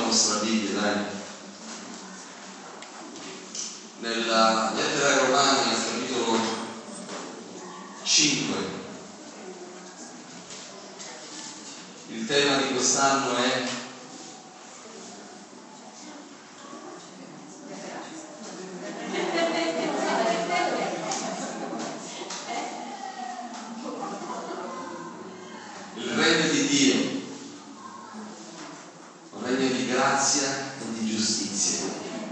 nostra Bibbia, dai. Nella lettera ai Romani, al capitolo 5, il tema di quest'anno è il regno di Dio, un regno di grazia e di giustizia.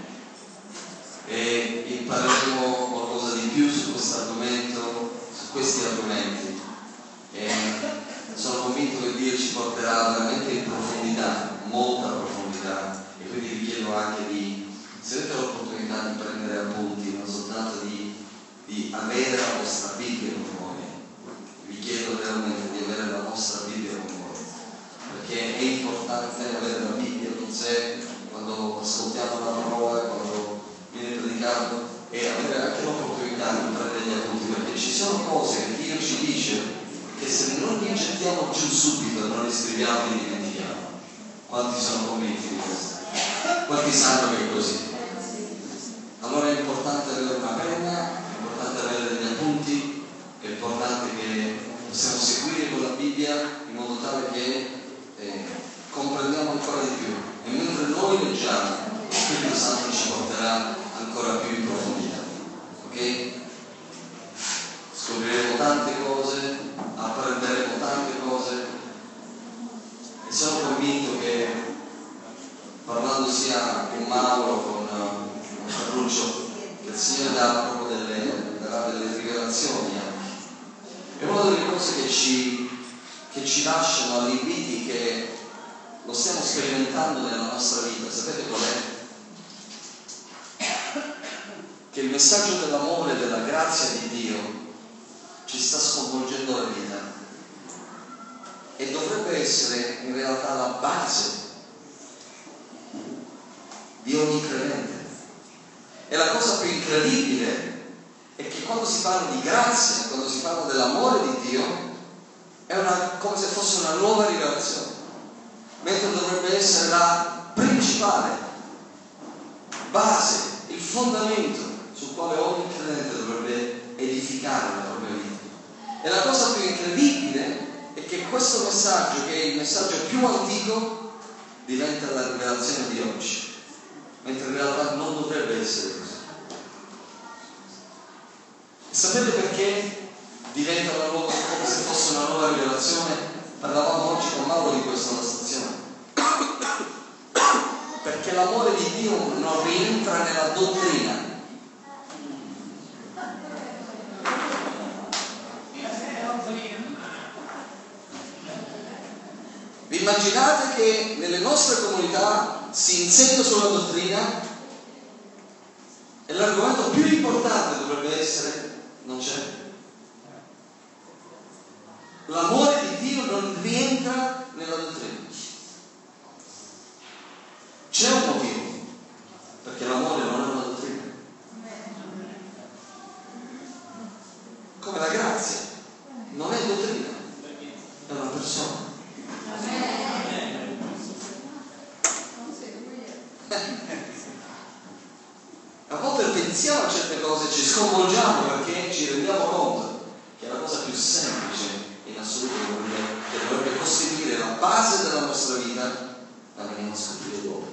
E impareremo qualcosa di più su questo argomento, su questi argomenti, e sono convinto che Dio ci porterà veramente in profondità, molta profondità, e quindi vi chiedo anche se avete l'opportunità di prendere appunti, non soltanto di avere la vostra Bibbia con voi. Vi chiedo realmente di avere la vostra Bibbia con voi, perché è importante avere la Bibbia con sé quando ascoltiamo la parola, quando viene predicato, e avere anche l'opportunità di prendere gli appunti, perché ci sono cose che Dio ci dice che se non li gettiamo giù subito, non li scriviamo, li dimentichiamo. Quanti sono convinti di questo? Quanti sanno che è così? Allora è importante avere una penna, è importante avere degli appunti, è importante che possiamo seguire con la Bibbia in modo tale che comprendiamo ancora di più, e mentre noi leggiamo, lo Spirito Santo ci porterà ancora più in profondità, ok? Scopriremo tante cose, apprenderemo tante cose, e sono convinto che, parlando sia con Mauro, con Ferruccio, che il Signore darà proprio delle rivelazioni anche. E una delle cose che ci lasciano agli inviti, che lo stiamo sperimentando nella nostra vita, sapete qual è? Che il messaggio dell'amore e della grazia di Dio ci sta sconvolgendo la vita, e dovrebbe essere in realtà la base di ogni credente. E la cosa più incredibile è che quando si parla di grazia, quando si parla dell'amore di Dio, è come se fosse una nuova rivelazione, mentre dovrebbe essere la principale base, il fondamento sul quale ogni credente dovrebbe edificare la propria vita. E la cosa più incredibile è che questo messaggio, che è il messaggio più antico, diventa la rivelazione di oggi, mentre in realtà non dovrebbe essere così. E sapete perché diventa come se fosse una nuova rivelazione? Parlavamo oggi con Mauro di questo alla stazione. Perché l'amore di Dio non rientra nella dottrina. Vi immaginate che nelle nostre comunità si insegna sulla dottrina e l'argomento più importante dovrebbe essere: non c'è. L'amore di Dio non rientra nella dottrina. C'è un motivo, perché l'amore non è una dottrina. Come la grazia non è dottrina, è una persona. A volte pensiamo a certe cose, ci sconvolgiamo perché ci rendiamo conto che la cosa più semplice in assoluto, che dovrebbe costituire la base della nostra vita, la veniamo a scoprire dopo.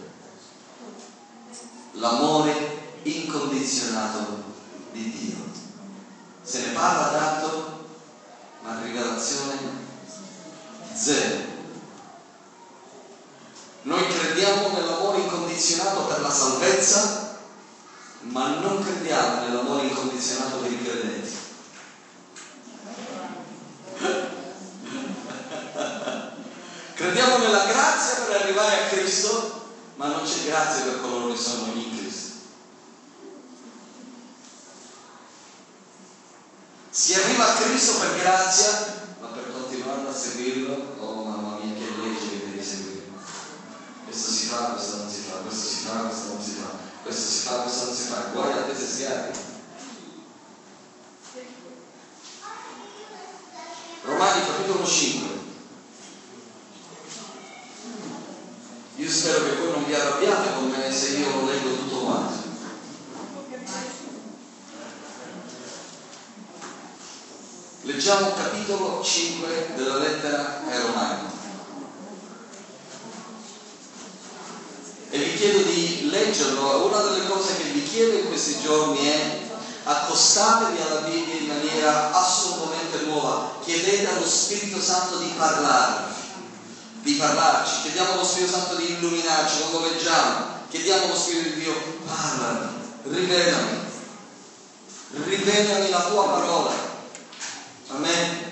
L'amore incondizionato di Dio. Se ne parla tanto, ma rivelazione zero. Noi crediamo nell'amore incondizionato per la salvezza, ma non crediamo nell'amore incondizionato per i credenti. Crediamo nella grazia per arrivare a Cristo, ma non c'è grazia per coloro che sono in Cristo. Si arriva a Cristo per grazia, ma per continuare a seguirlo, oh mamma mia, che legge che devi seguire. Questo si fa, questo non si fa, questo si fa, questo non si fa, questo si fa, questo non si fa. Guai a te se sgarri. Romani capitolo 5. Io spero che voi non vi arrabbiate con me se io lo leggo tutto quanto. Leggiamo capitolo 5 della lettera ai Romani. E vi chiedo di leggerlo. Una delle cose che vi chiedo in questi giorni è: accostatevi alla Bibbia in maniera assolutamente nuova. Chiedete allo Spirito Santo di parlarci. Chiediamo allo Spirito Santo di illuminarci quando leggiamo. Chiediamo allo Spirito di Dio: parlami, rivelami la tua parola. Amen.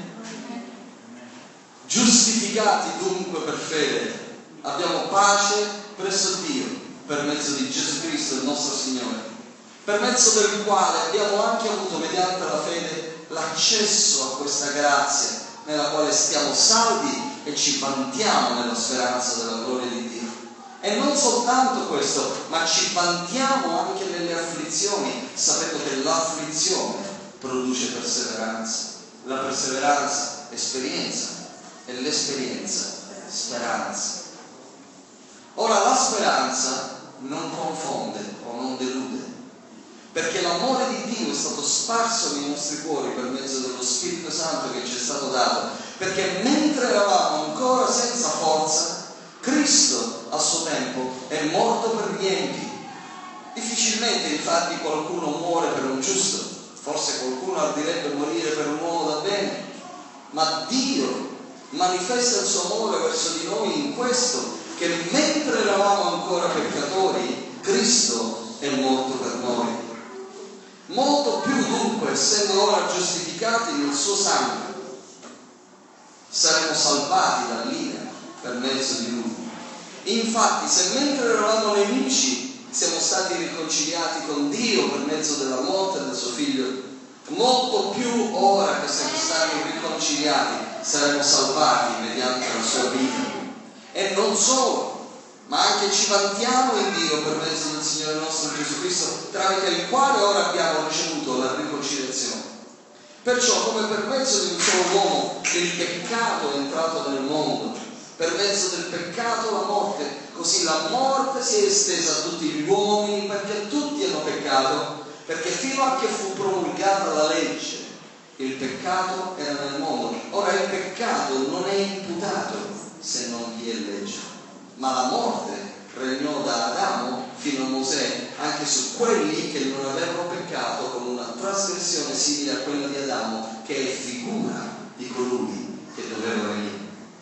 Giustificati dunque per fede, abbiamo pace presso Dio per mezzo di Gesù Cristo il nostro Signore, per mezzo del quale abbiamo anche avuto mediante la fede l'accesso a questa grazia nella quale stiamo saldi e ci vantiamo nella speranza della gloria di Dio. E non soltanto questo, ma ci vantiamo anche nelle afflizioni, sapendo che l'afflizione produce perseveranza, la perseveranza esperienza e l'esperienza speranza. Ora, la speranza non confonde o non delude, perché l'amore di Dio è stato sparso nei nostri cuori per mezzo dello Spirito Santo che ci è stato dato, perché mentre eravamo ancora senza forza, Cristo a suo tempo è morto per gli empi. Difficilmente infatti qualcuno muore per un giusto, forse qualcuno ardirebbe morire per un uomo da bene, ma Dio manifesta il suo amore verso di noi in questo, che mentre eravamo ancora peccatori, Cristo è morto per noi. Molto più dunque, essendo ora giustificati nel suo sangue, saremo salvati dall'ira per mezzo di Lui. Infatti, se mentre eravamo nemici siamo stati riconciliati con Dio per mezzo della morte del suo Figlio, molto più ora che siamo stati riconciliati saremo salvati mediante la sua vita. E non solo, ma anche ci vantiamo in Dio per mezzo del Signore nostro Gesù Cristo, tramite il quale ora abbiamo ricevuto la riconciliazione. Perciò, come per mezzo di un solo uomo il peccato è entrato nel mondo, per mezzo del peccato la morte, così la morte si è estesa a tutti gli uomini, perché tutti hanno peccato, perché fino a che fu promulgata la legge il peccato era nel mondo. Ora il peccato non è imputato se non vi è legge, ma la morte regnò da Adamo fino a Mosè anche su quelli che non avevano peccato, con una trasgressione simile a quella di Adamo, che è figura di colui che doveva venire.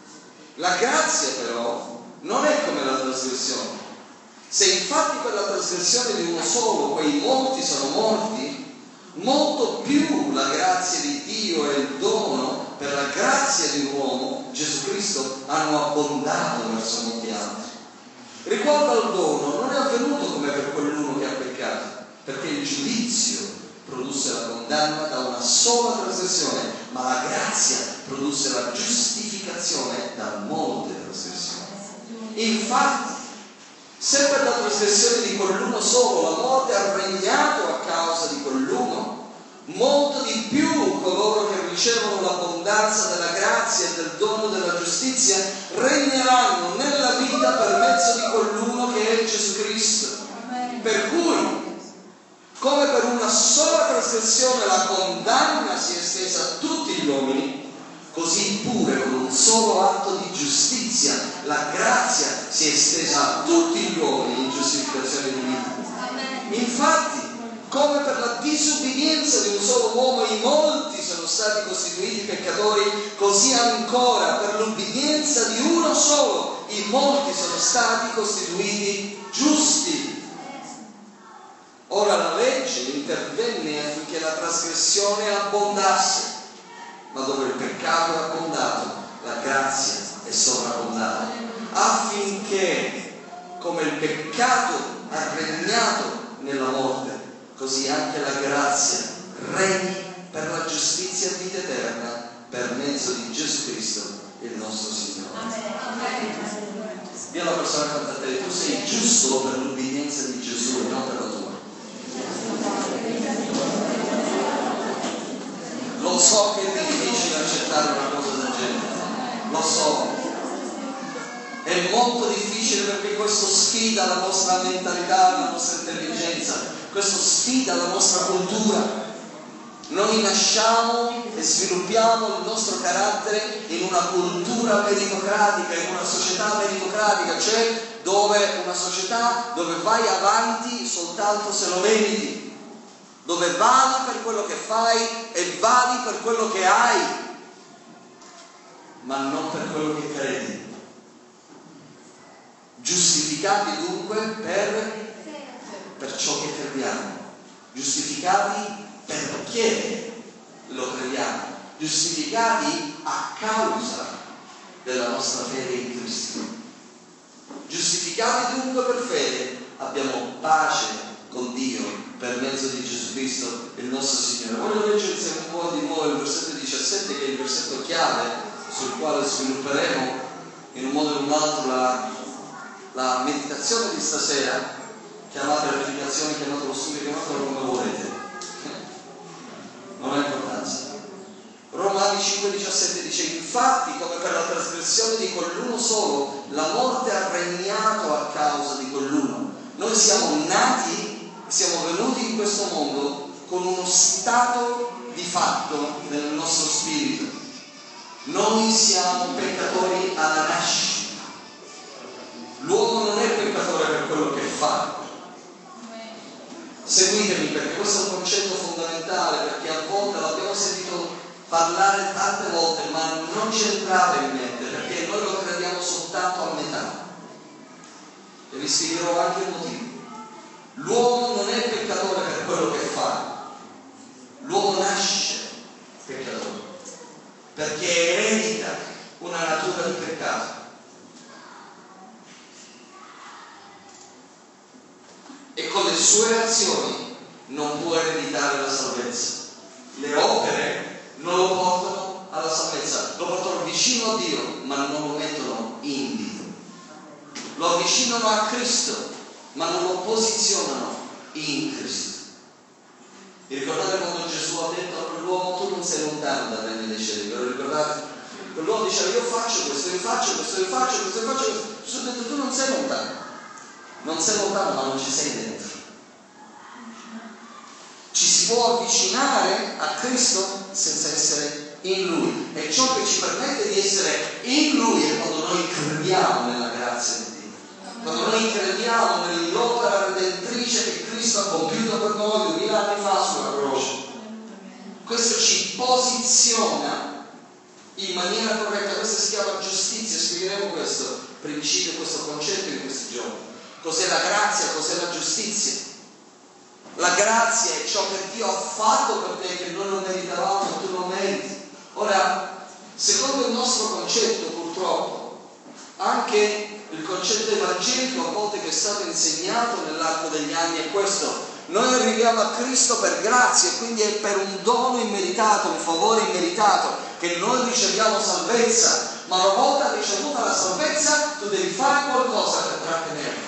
La grazia però non è come la trasgressione. Se infatti per la trasgressione di uno solo quei molti sono morti, molto più la grazia di Dio e il dono per la grazia di un uomo, Gesù Cristo, hanno abbondato verso molti altri. Riguardo al dono, non è avvenuto come per quell'uno che ha peccato, perché il giudizio produsse la condanna da una sola trasgressione, ma la grazia produsse la giustificazione da molte trasgressioni. Infatti, se per la trasgressione di quell'uno solo la morte ha regnato a causa di quell'uno, molto di più coloro che ricevono l'abbondanza della grazia e del dono della giustizia regneranno nella vita per mezzo di quell'uno che è Gesù Cristo. Per cui, come per una sola trasgressione la condanna si è estesa a tutti gli uomini, così pure con un solo atto di giustizia la grazia si è estesa a tutti gli uomini in giustificazione di vita. Infatti, come per la disubbidienza di un solo uomo i molti sono stati costituiti peccatori, così ancora per l'ubbidienza di uno solo i molti sono stati costituiti giusti. Ora la legge intervenne affinché la trasgressione abbondasse, ma dove il peccato è abbondato, la grazia è sovrabbondata, affinché, come il peccato ha regnato nella morte, così anche la grazia regni per la giustizia e vita eterna per mezzo di Gesù Cristo, il nostro Signore. Dì alla persona accanto a te: tu sei giusto per l'ubbidienza di Gesù e non per la tua. Lo so che è difficile accettare una cosa del genere, lo so, è molto difficile difficile perché questo sfida la nostra mentalità, la nostra intelligenza, questo sfida la nostra cultura. Noi nasciamo e sviluppiamo il nostro carattere in una cultura meritocratica, in una società meritocratica, cioè una società dove vai avanti soltanto se lo meriti, dove vali per quello che fai e vali per quello che hai, ma non per quello che credi. Giustificati dunque per ciò che crediamo, giustificati perché lo crediamo, giustificati a causa della nostra fede in Cristo. Giustificati dunque per fede, abbiamo pace con Dio per mezzo di Gesù Cristo, il nostro Signore. Voglio leggere insieme un po' di nuovo il versetto 17, che è il versetto chiave sul quale svilupperemo in un modo o in un altro la meditazione di stasera. Chiamate la meditazione, chiamate lo studio, chiamatelo come volete, non ha importanza. Romani 5,17 dice: infatti, come per la trasgressione di quell'uno solo, la morte ha regnato a causa di quell'uno. Noi siamo nati, siamo venuti in questo mondo con uno stato di fatto nel nostro spirito. Noi siamo peccatori alla nascita. L'uomo non è peccatore per quello che fa. Seguitemi, perché questo è un concetto fondamentale, perché a volte l'abbiamo sentito parlare tante volte, ma non ci entrava in mente, perché noi lo crediamo soltanto a metà. E vi spiegherò anche il motivo. L'uomo non è peccatore per quello che fa. L'uomo nasce peccatore, perché eredita una natura di peccato. E con le sue azioni non può ereditare la salvezza. Le opere non lo portano alla salvezza, lo portano vicino a Dio, ma non lo mettono in Dio. Lo avvicinano a Cristo, ma non lo posizionano in Cristo. Vi ricordate quando Gesù ha detto a quell'uomo: tu non sei lontano da me nei cieli? Ve lo ricordate? Quell'uomo diceva: io faccio questo, io faccio questo, io faccio questo, io faccio questo. Gesù ha detto: tu non sei lontano. Non sei lontano, ma non ci sei dentro. Ci si può avvicinare a Cristo senza essere in Lui, e ciò che ci permette di essere in Lui è quando noi crediamo nella grazia di Dio, quando noi crediamo nell'opera redentrice che Cristo ha compiuto per noi 2000 anni fa sulla croce. Questo ci posiziona in maniera corretta. Questa si chiama giustizia. Spiegheremo questo principio, questo concetto in questi giorni. Cos'è la grazia? Cos'è la giustizia? La grazia è ciò che Dio ha fatto per te, che noi non meritavamo e tu non meriti. Ora, secondo il nostro concetto, purtroppo, anche il concetto evangelico a volte che è stato insegnato nell'arco degli anni è questo: noi arriviamo a Cristo per grazia, e quindi è per un dono immeritato, un favore immeritato, che noi riceviamo salvezza. Ma una volta ricevuta la salvezza, tu devi fare qualcosa per trattenerla.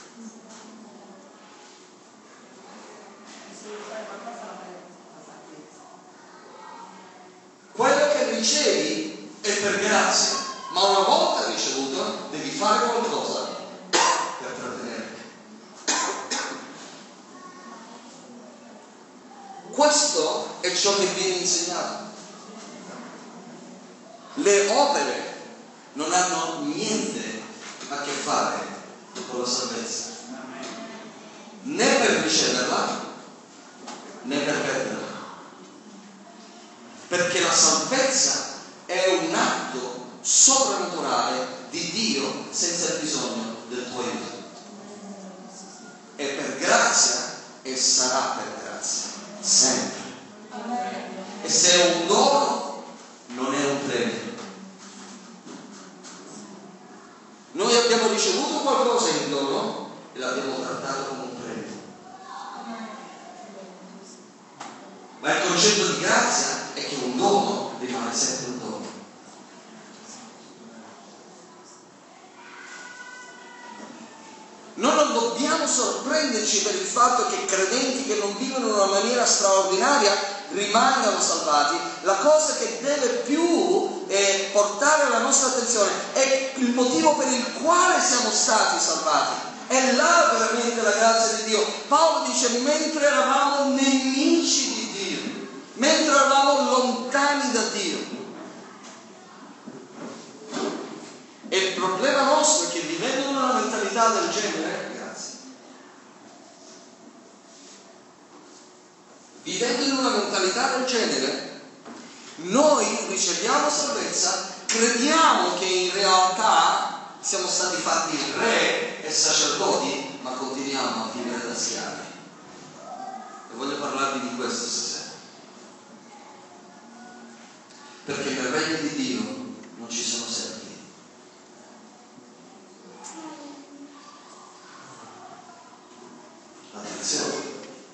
Quello che ricevi è per grazia, ma una volta ricevuto devi fare qualcosa per trattenerlo. Questo è ciò che viene insegnato. Le opere non hanno niente a che fare con la salvezza, né per riceverla né per perderla. Perché la salvezza è un atto soprannaturale di Dio senza bisogno del tuo aiuto. È per grazia e sarà per grazia, sempre. E se è un dono, non è un premio. Noi abbiamo ricevuto qualcosa in dono e l'abbiamo trattato come un premio. Ma il concetto di grazia è che un dono rimane sempre un dono. Noi non dobbiamo sorprenderci per il fatto che credenti che non vivono in una maniera straordinaria rimangano salvati. La cosa che deve più portare la nostra attenzione, è il motivo per il quale siamo stati salvati. È là veramente la grazia di Dio. Paolo dice: mentre eravamo nemici di Dio, mentre eravamo lontani da Dio. E il problema nostro è che vivendo in una mentalità del genere, vivendo in una mentalità del genere, noi riceviamo salvezza, crediamo che in realtà siamo stati fatti re e sacerdoti, ma continuiamo a vivere da schiavi. E voglio parlarvi di questo stasera. Perché nel regno di Dio non ci sono servi. Attenzione.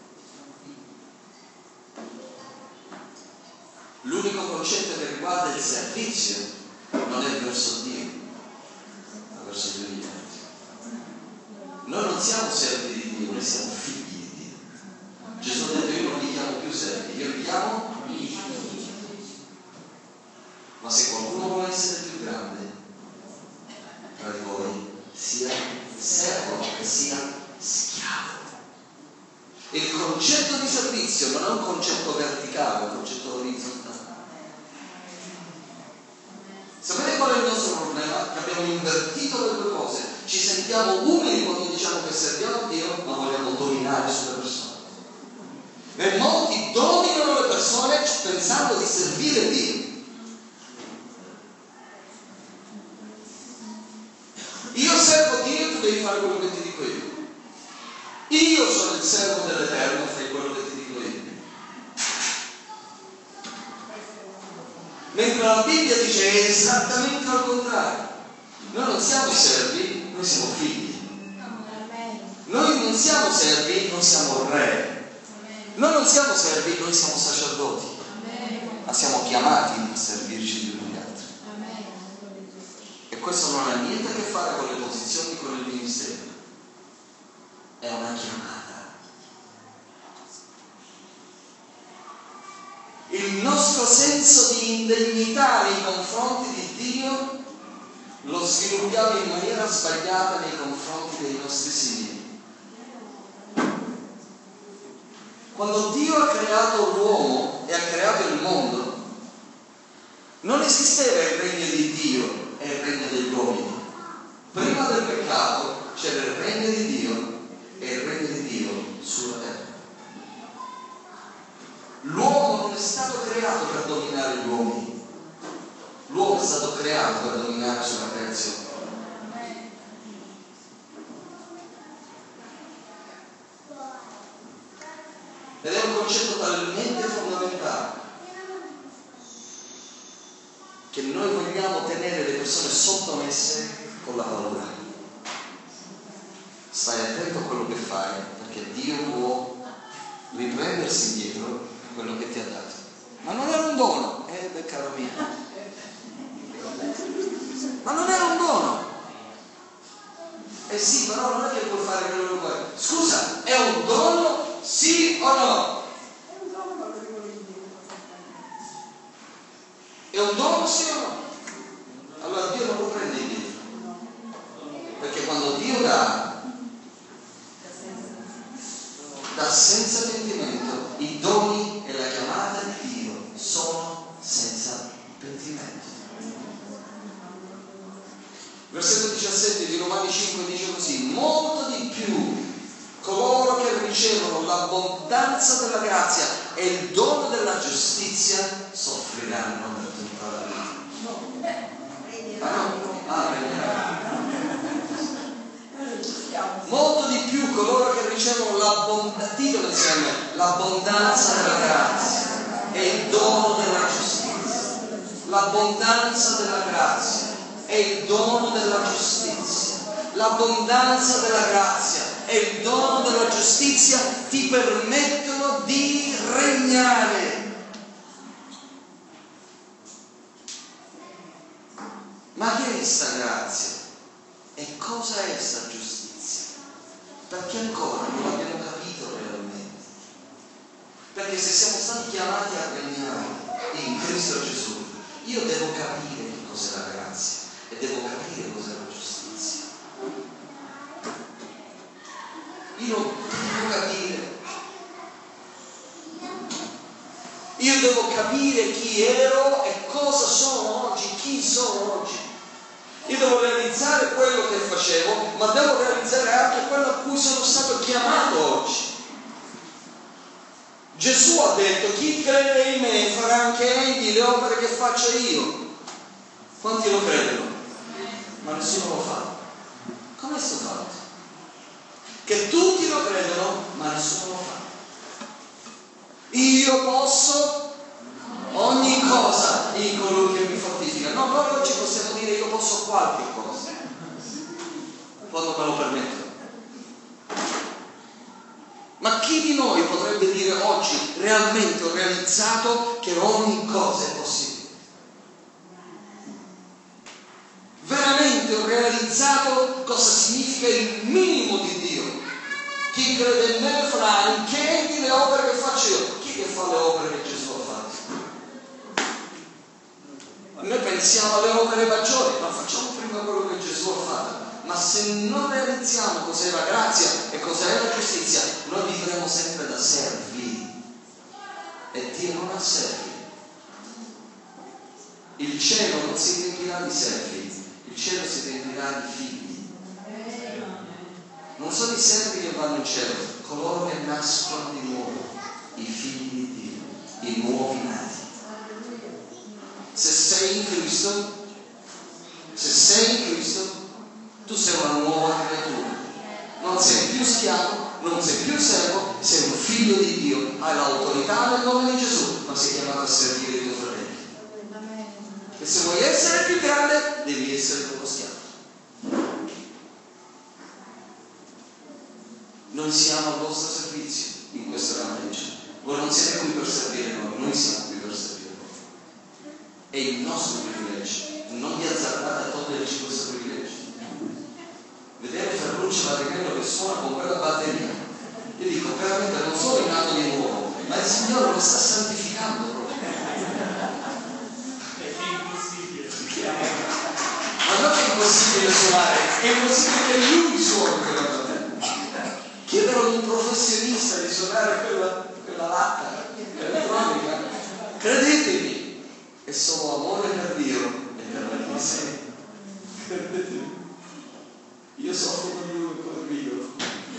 L'unico concetto che riguarda il servizio non è verso Dio, ma verso gli altri. Noi non siamo servi di Dio, noi siamo figli di Dio. Gesù ha detto: io non li chiamo più servi, io li chiamo figli. Ma se qualcuno vuole essere più grande tra di voi, sia servo che sia schiavo. Il concetto di servizio non è un concetto verticale, è un concetto orizzontale. Sapete qual è il nostro problema? Che abbiamo invertito le due cose. Ci sentiamo umili quando diciamo che serviamo a Dio, ma vogliamo dominare sulle persone. E molti dominano le persone pensando di servire Dio. Io servo Dio, tu devi fare quello che ti dico io. Io sono il servo dell'Eterno, fai quello che ti dico io. Mentre la Bibbia dice esattamente al contrario. Noi non siamo servi, noi siamo figli. Noi non siamo servi, noi siamo re. Noi non siamo servi, noi siamo sacerdoti. Ma siamo chiamati a servirci gli uni gli altri. E questo non ha niente a che fare con le posizioni, con il ministero. È una chiamata. Il nostro senso di indegnità nei confronti di Dio lo sviluppiamo in maniera sbagliata nei confronti dei nostri simili. Quando Dio ha creato l'uomo e ha creato il mondo, non esisteva il regno di Dio e il regno degli uomini. Prima del peccato c'era il regno di Dio e il regno di Dio sulla terra. L'uomo non è stato creato per dominare gli uomini, l'uomo è stato creato per dominare sulla creazione. Ed è un concetto talmente fondamentale che noi vogliamo tenere le persone sottomesse con la paura. Stai attento a quello che fai, perché Dio può riprendersi indietro quello che ti ha dato. Ma non era un dono, beh, caro mio. Ma non era un dono. Sì, però non è che puoi fare quello che vuoi. Scusa, è un dono, sì o no? È un dono, sì o no? Allora Dio non lo prende indietro. Perché quando Dio dà senza pentimento, i doni e la chiamata di Dio sono senza pentimento. Versetto 17 di Romani 5 dice così: molto di più coloro che ricevono l'abbondanza della grazia e il dono della giustizia soffriranno per tutta la vita. Molto di più coloro che ricevono l'abbondanza della grazia e il dono della giustizia. L'abbondanza della grazia e il dono della giustizia. L'abbondanza della grazia e il dono della giustizia ti permettono di regnare. Ma che è sta grazia? E cosa è sta giustizia? Perché ancora non l'abbiamo capito realmente. Perché se siamo stati chiamati a regnare in Cristo Gesù, io devo capire cos'è la grazia e devo capire cos'è la giustizia. Io devo capire. Io devo capire chi ero e cosa sono oggi, chi sono oggi. Io devo realizzare quello che facevo, ma devo realizzare anche quello a cui sono stato chiamato oggi. Gesù ha detto: chi crede in me farà anche egli le opere che faccio io. Quanti lo credono? Ma nessuno lo fa. Com'è sto fatto? Che tutti lo credono, ma nessuno lo fa. Io posso ogni cosa in colui che mi fortifica. No, noi oggi possiamo dire: io posso qualche cosa, quando me lo permetto. Ma chi di noi potrebbe dire oggi: realmente ho realizzato che ogni cosa è possibile? Veramente ho realizzato cosa significa il minimo di Dio. Chi crede in me farà anche egli le opere che faccio io. Chi che fa le opere che Gesù ha fatto? Noi pensiamo alle opere maggiori, ma facciamo prima quello che Gesù ha fatto. Ma se non realizziamo cos'è la grazia e cos'è la giustizia, noi vivremo sempre da servi. E Dio non ha servi. Il cielo non si riempirà di servi, il cielo si riempirà di figli. Non sono i servi che vanno in cielo, coloro che nascono di nuovo, i figli di Dio, i nuovi nati. Se sei in Cristo, tu sei una nuova creatura. Non sei più schiavo, non sei più servo, sei un figlio di Dio, hai l'autorità nel nome di Gesù, ma sei chiamato a servire i tuoi fratelli. E se vuoi essere più grande, devi essere uno schiavo. Noi siamo al vostro servizio in questo rampeggiare. Voi non siete qui per servire noi siamo qui per servire voi. È il nostro privilegio. Non vi azzardate a toglierci questo privilegio. Vedere Ferruccio Marinello che suona con quella batteria. Io dico, veramente non solo è nato di nuovo, ma il Signore lo sta santificando proprio. Ma non è impossibile suonare, è impossibile che lui suoni quella batteria. Chiedere ad un professionista di suonare quella latta elettronica, credetemi, è solo amore per Dio e per la Chiesa. Credetemi. Io soffro per lui come Dio.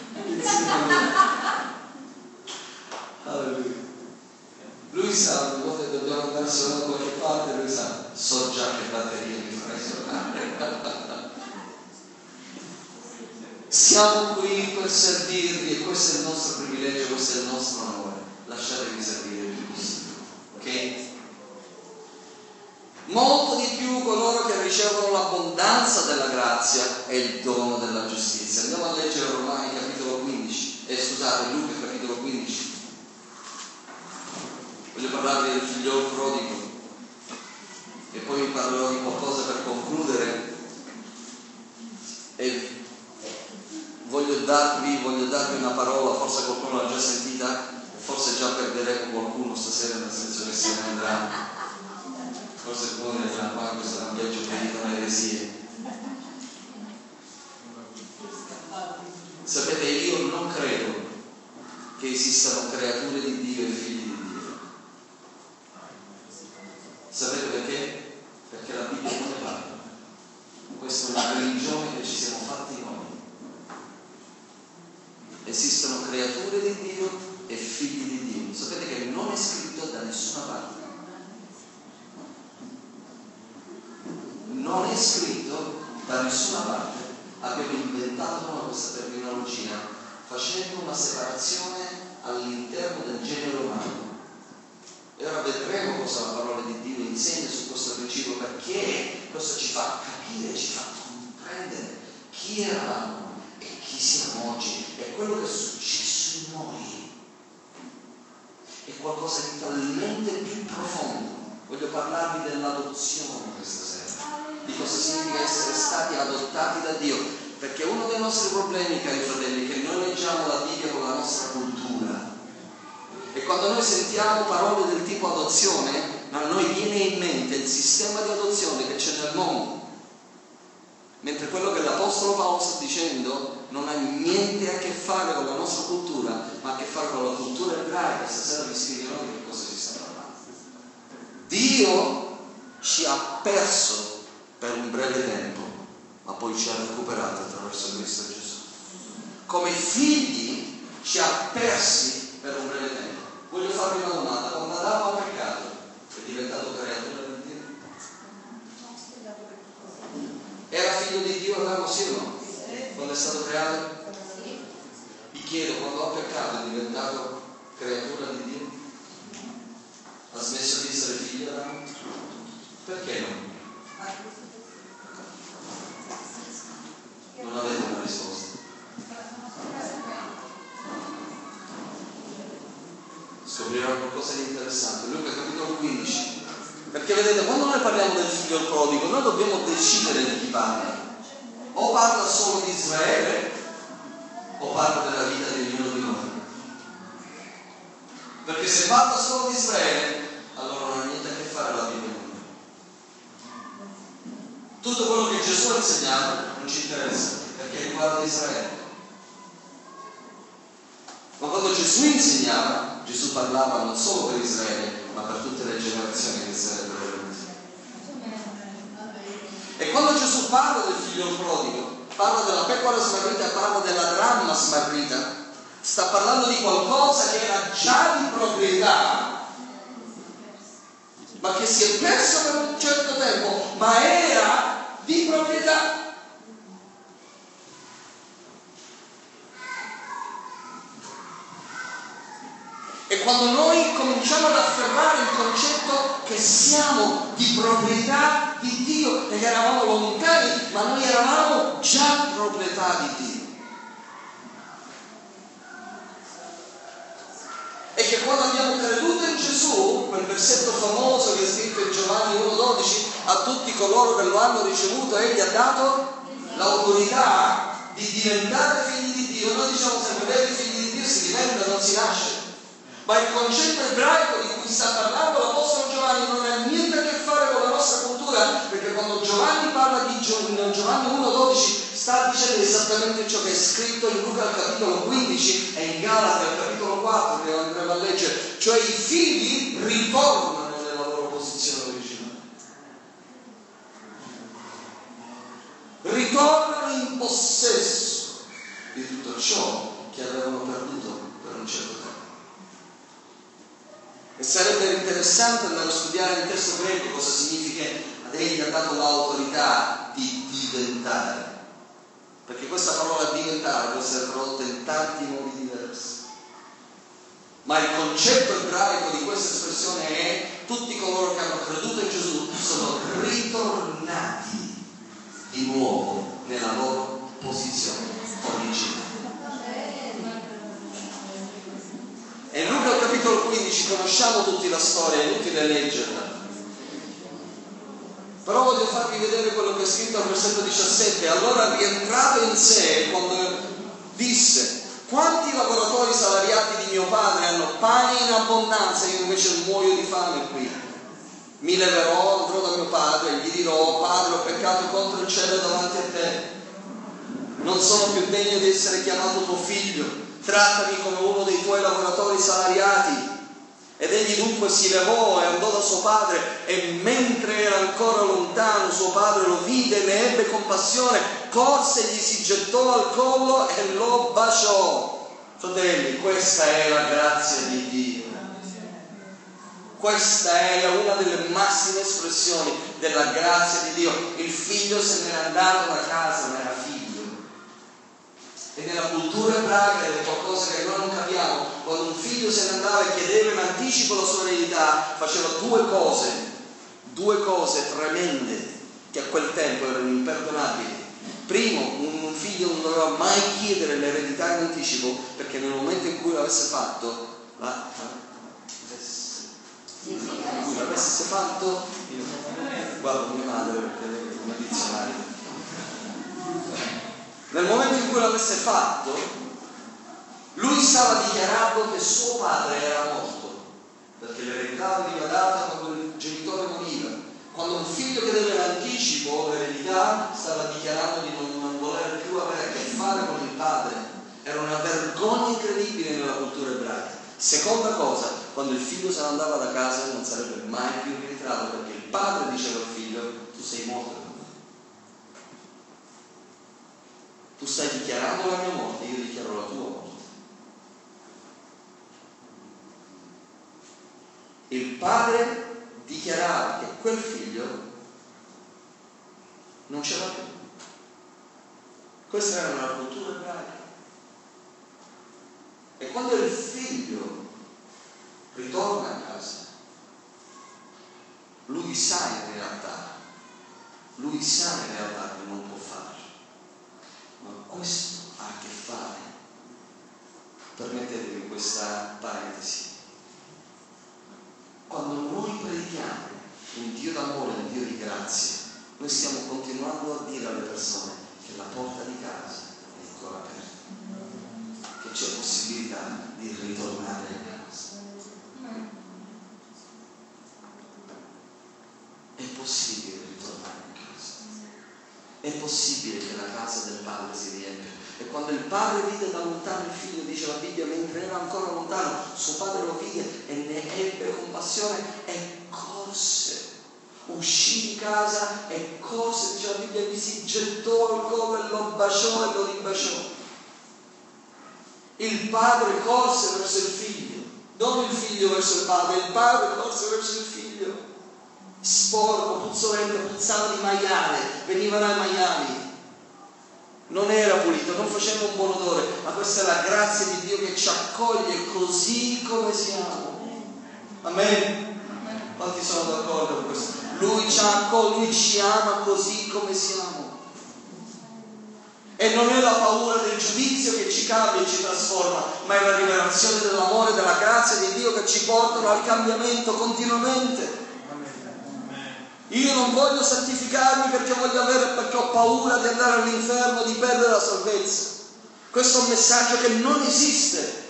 Alleluia. Lui sa, quando dobbiamo andare a suonare da qualche parte, lui sa, so già che batteria mi farai suonare. Siamo qui per servirvi e questo è il nostro privilegio, questo è il nostro onore. Lasciatevi servire il più possibile, ok? Molto di più coloro che ricevono l'abbondanza della grazia e il dono della giustizia. Andiamo a leggere Romani capitolo 15, Luca capitolo 15. Voglio parlarvi del figliolo prodigo e poi vi parlerò di qualcosa per concludere e voglio darvi una parola, forse qualcuno l'ha già sentita, forse già perderemo qualcuno stasera, nel senso che se ne andrà. Forse qualcuno dirà: qua questo è un viaggio finito nelle eresie. Sapete, io non credo che esistano creature di Dio e figli di Dio. Sapete perché? Perché la Bibbia non ne parla. Questa è una religione che ci siamo fatti noi. Esistono creature di Dio e figli di Dio. Sapete che non è scritto da nessuna parte. Non è scritto da nessuna parte. Abbiamo inventato noi questa terminologia facendo una separazione all'interno del genere umano. E ora vedremo cosa la parola di Dio insegna su questo principio, perché questo ci fa capire, ci fa comprendere chi eravamo e chi siamo oggi. E quello che è successo in noi è qualcosa di talmente più profondo. Voglio parlarvi dell'adozione questa sera, di cosa significa essere stati adottati da Dio, perché uno dei nostri problemi, cari fratelli, è che noi leggiamo la Bibbia con la nostra cultura e quando noi sentiamo parole del tipo adozione ma a noi viene in mente il sistema di adozione che c'è nel mondo. Mentre quello che l'Apostolo Paolo sta dicendo non ha niente a che fare con la nostra cultura, ma ha a che fare con la cultura ebraica. Stasera vi spiegherò di che cosa si sta parlando. Dio ci ha perso per un breve tempo, ma poi ci ha recuperato attraverso Cristo Gesù. Come figli ci ha persi per un breve tempo. Voglio farvi una domanda: quando Adamo ha peccato, è diventato creatura di Dio? Era figlio di Dio Adamo, sì o no? Quando è stato creato? Vi chiedo, quando ha peccato è diventato creatura di Dio? Ha smesso di essere figlio di Adamo? Perché no? Non avete una risposta. Scoprirò qualcosa di interessante. Luca capitolo 15. Perché vedete, quando noi parliamo del figlio prodigo, noi dobbiamo decidere di chi parla. O parla solo di Israele, o parla della vita di ognuno di noi. Perché se parla solo di Israele, allora non ha niente a che fare la Bibbia. Tutto quello che Gesù ha insegnato non ci interessa, perché riguarda Israele. Ma quando Gesù insegnava, Gesù parlava non solo per Israele, ma per tutte le generazioni che sarebbero venute. E quando Gesù parla del figlio prodigo, parla della pecora smarrita, parla della dramma smarrita, sta parlando di qualcosa che era già di proprietà, ma che si è perso per un certo tempo, ma era di proprietà. E quando noi cominciamo ad affermare il concetto che siamo di proprietà di Dio e che eravamo lontani, ma noi eravamo già proprietà di Dio. E che quando abbiamo creduto in Gesù, quel versetto famoso che è scritto in Giovanni 1,12, a tutti coloro che lo hanno ricevuto Egli ha dato l'autorità di diventare figli di Dio. Noi diciamo sempre, veri figli di Dio si diventa, non si nasce. Ma il concetto ebraico di cui sta parlando l'Apostolo Giovanni non ha niente a che fare con la nostra cultura, perché quando Giovanni parla di Giovanni 1,12 sta dicendo esattamente ciò che è scritto in Luca al capitolo 15 e in Galati al capitolo 4 che andremo a leggere, cioè i figli ritornano nella loro posizione originale, ritornano in possesso di tutto ciò che avevano perduto per un certo tempo. E sarebbe interessante andare a studiare il testo greco cosa significa ad egli ha dato l'autorità di diventare, perché questa parola diventare può essere tradotta in tanti modi diversi, ma il concetto ebraico di questa espressione è tutti coloro che hanno creduto in Gesù sono ritornati di nuovo nella loro posizione originale. E in Luca al capitolo 15 conosciamo tutti la storia, è inutile leggerla. Però voglio farvi vedere quello che è scritto al versetto 17. Allora rientrato in sé, quando disse: quanti lavoratori salariati di mio padre hanno pane in abbondanza, io invece muoio di fame qui. Mi leverò, andrò da mio padre e gli dirò: Padre, ho peccato contro il cielo davanti a te. Non sono più degno di essere chiamato tuo figlio. Trattami come uno dei tuoi lavoratori salariati. Ed egli dunque si levò e andò da suo padre, e mentre era ancora lontano suo padre lo vide, ne ebbe compassione, corse e gli si gettò al collo e lo baciò. Fratelli, questa è la grazia di Dio. Questa è una delle massime espressioni della grazia di Dio. Il figlio se n'era andato da casa, non era figlio. E nella cultura ebraica è qualcosa che noi non capiamo. Quando un figlio se ne andava e chiedeva in anticipo la sua eredità, faceva due cose tremende che a quel tempo erano imperdonabili. Primo, un figlio non doveva mai chiedere l'eredità in anticipo, perché nel momento in cui l'avesse fatto, guarda mia madre perché è un dizionario. Nel momento in cui l'avesse fatto, lui stava dichiarando che suo padre era morto perché l'eredità veniva data quando il genitore moriva. Quando un figlio chiedeva in anticipo l'eredità, stava dichiarando di non voler più avere a che fare con il padre. Era una vergogna incredibile nella cultura ebraica. Seconda cosa, quando il figlio se ne andava da casa non sarebbe mai più rientrato, perché il padre diceva al figlio: tu sei morto. Tu stai dichiarando la mia morte, io dichiaro la tua morte. Il padre dichiarava che quel figlio non c'era più. Questa era una cultura ebraica. E quando il figlio ritorna a casa, lui sa in realtà che non può farlo. Ma questo ha a che fare, permettetemi questa parentesi, quando noi predichiamo un Dio d'amore, un Dio di grazia, noi stiamo continuando a dire alle persone che la porta di casa è ancora aperta, che c'è possibilità di ritornare a casa. È possibile ritornare a casa. È possibile che la casa del padre si riempia. E quando il padre vide da lontano il figlio, dice la Bibbia, mentre era ancora lontano, suo padre lo vide e ne ebbe compassione e corse. Uscì di casa e corse, dice la Bibbia, gli si gettò al collo e lo baciò e lo ribaciò. Il padre corse verso il figlio, non il figlio verso il padre corse verso il figlio. Sporco, puzzolente, puzzava di maiale, veniva dai maiali. Non era pulito, non faceva un buon odore, ma questa è la grazia di Dio che ci accoglie così come siamo. Amen? Quanti sono d'accordo con questo? Lui ci accoglie, Lui ci ama così come siamo. E non è la paura del giudizio che ci cambia e ci trasforma, ma è la rivelazione dell'amore e della grazia di Dio che ci portano al cambiamento continuamente. Io non voglio santificarmi perché ho paura di andare all'inferno, di perdere la salvezza. Questo è un messaggio che non esiste.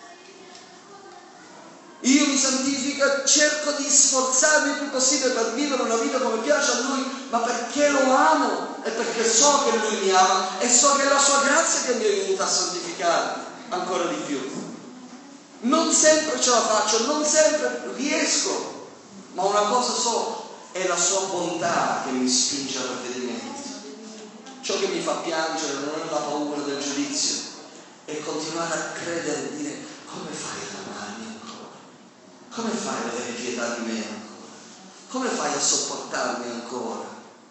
Io mi santifico, cerco di sforzarmi il più possibile per vivere una vita come piace a Lui, ma perché lo amo e perché so che Lui mi ama e so che è la Sua grazia che mi aiuta a santificarmi ancora di più. Non sempre ce la faccio, non sempre riesco, ma una cosa so: è la Sua bontà che mi spinge al ravvedimento. Ciò che mi fa piangere non è la paura del giudizio, è continuare a credere e dire: come fai ad amarmi ancora? Come fai ad avere pietà di me ancora? Come fai a sopportarmi ancora?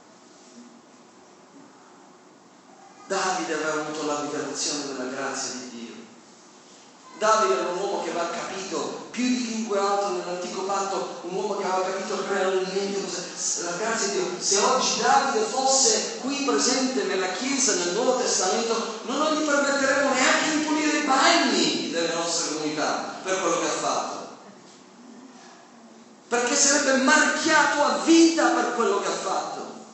Davide aveva avuto la rivelazione della grazia di Dio. Davide era un uomo che aveva capito più di chiunque altro nell'antico patto, un uomo che aveva capito realmente la grazia di Dio. Se oggi Davide fosse qui presente nella Chiesa, nel Nuovo Testamento, noi non gli permetteremo neanche di pulire i bagni delle nostre comunità per quello che ha fatto, perché sarebbe marchiato a vita per quello che ha fatto.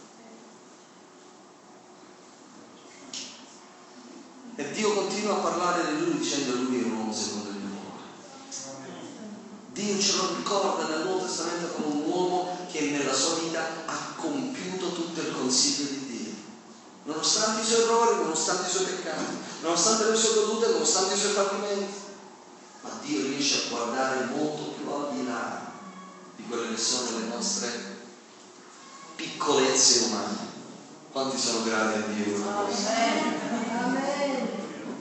E Dio continua a parlare di lui dicendo: lui è un uomo secondo il mio cuore. Dio ce lo ricorda nel Nuovo Testamento come un uomo che nella sua vita ha compiuto tutto il consiglio di Dio, nonostante i suoi errori, nonostante i suoi peccati, nonostante le sue cadute, nonostante i suoi fallimenti. Ma Dio riesce a guardare molto più al di là di quelle che sono le nostre piccolezze umane. Quanti sono grati a Dio? Amen.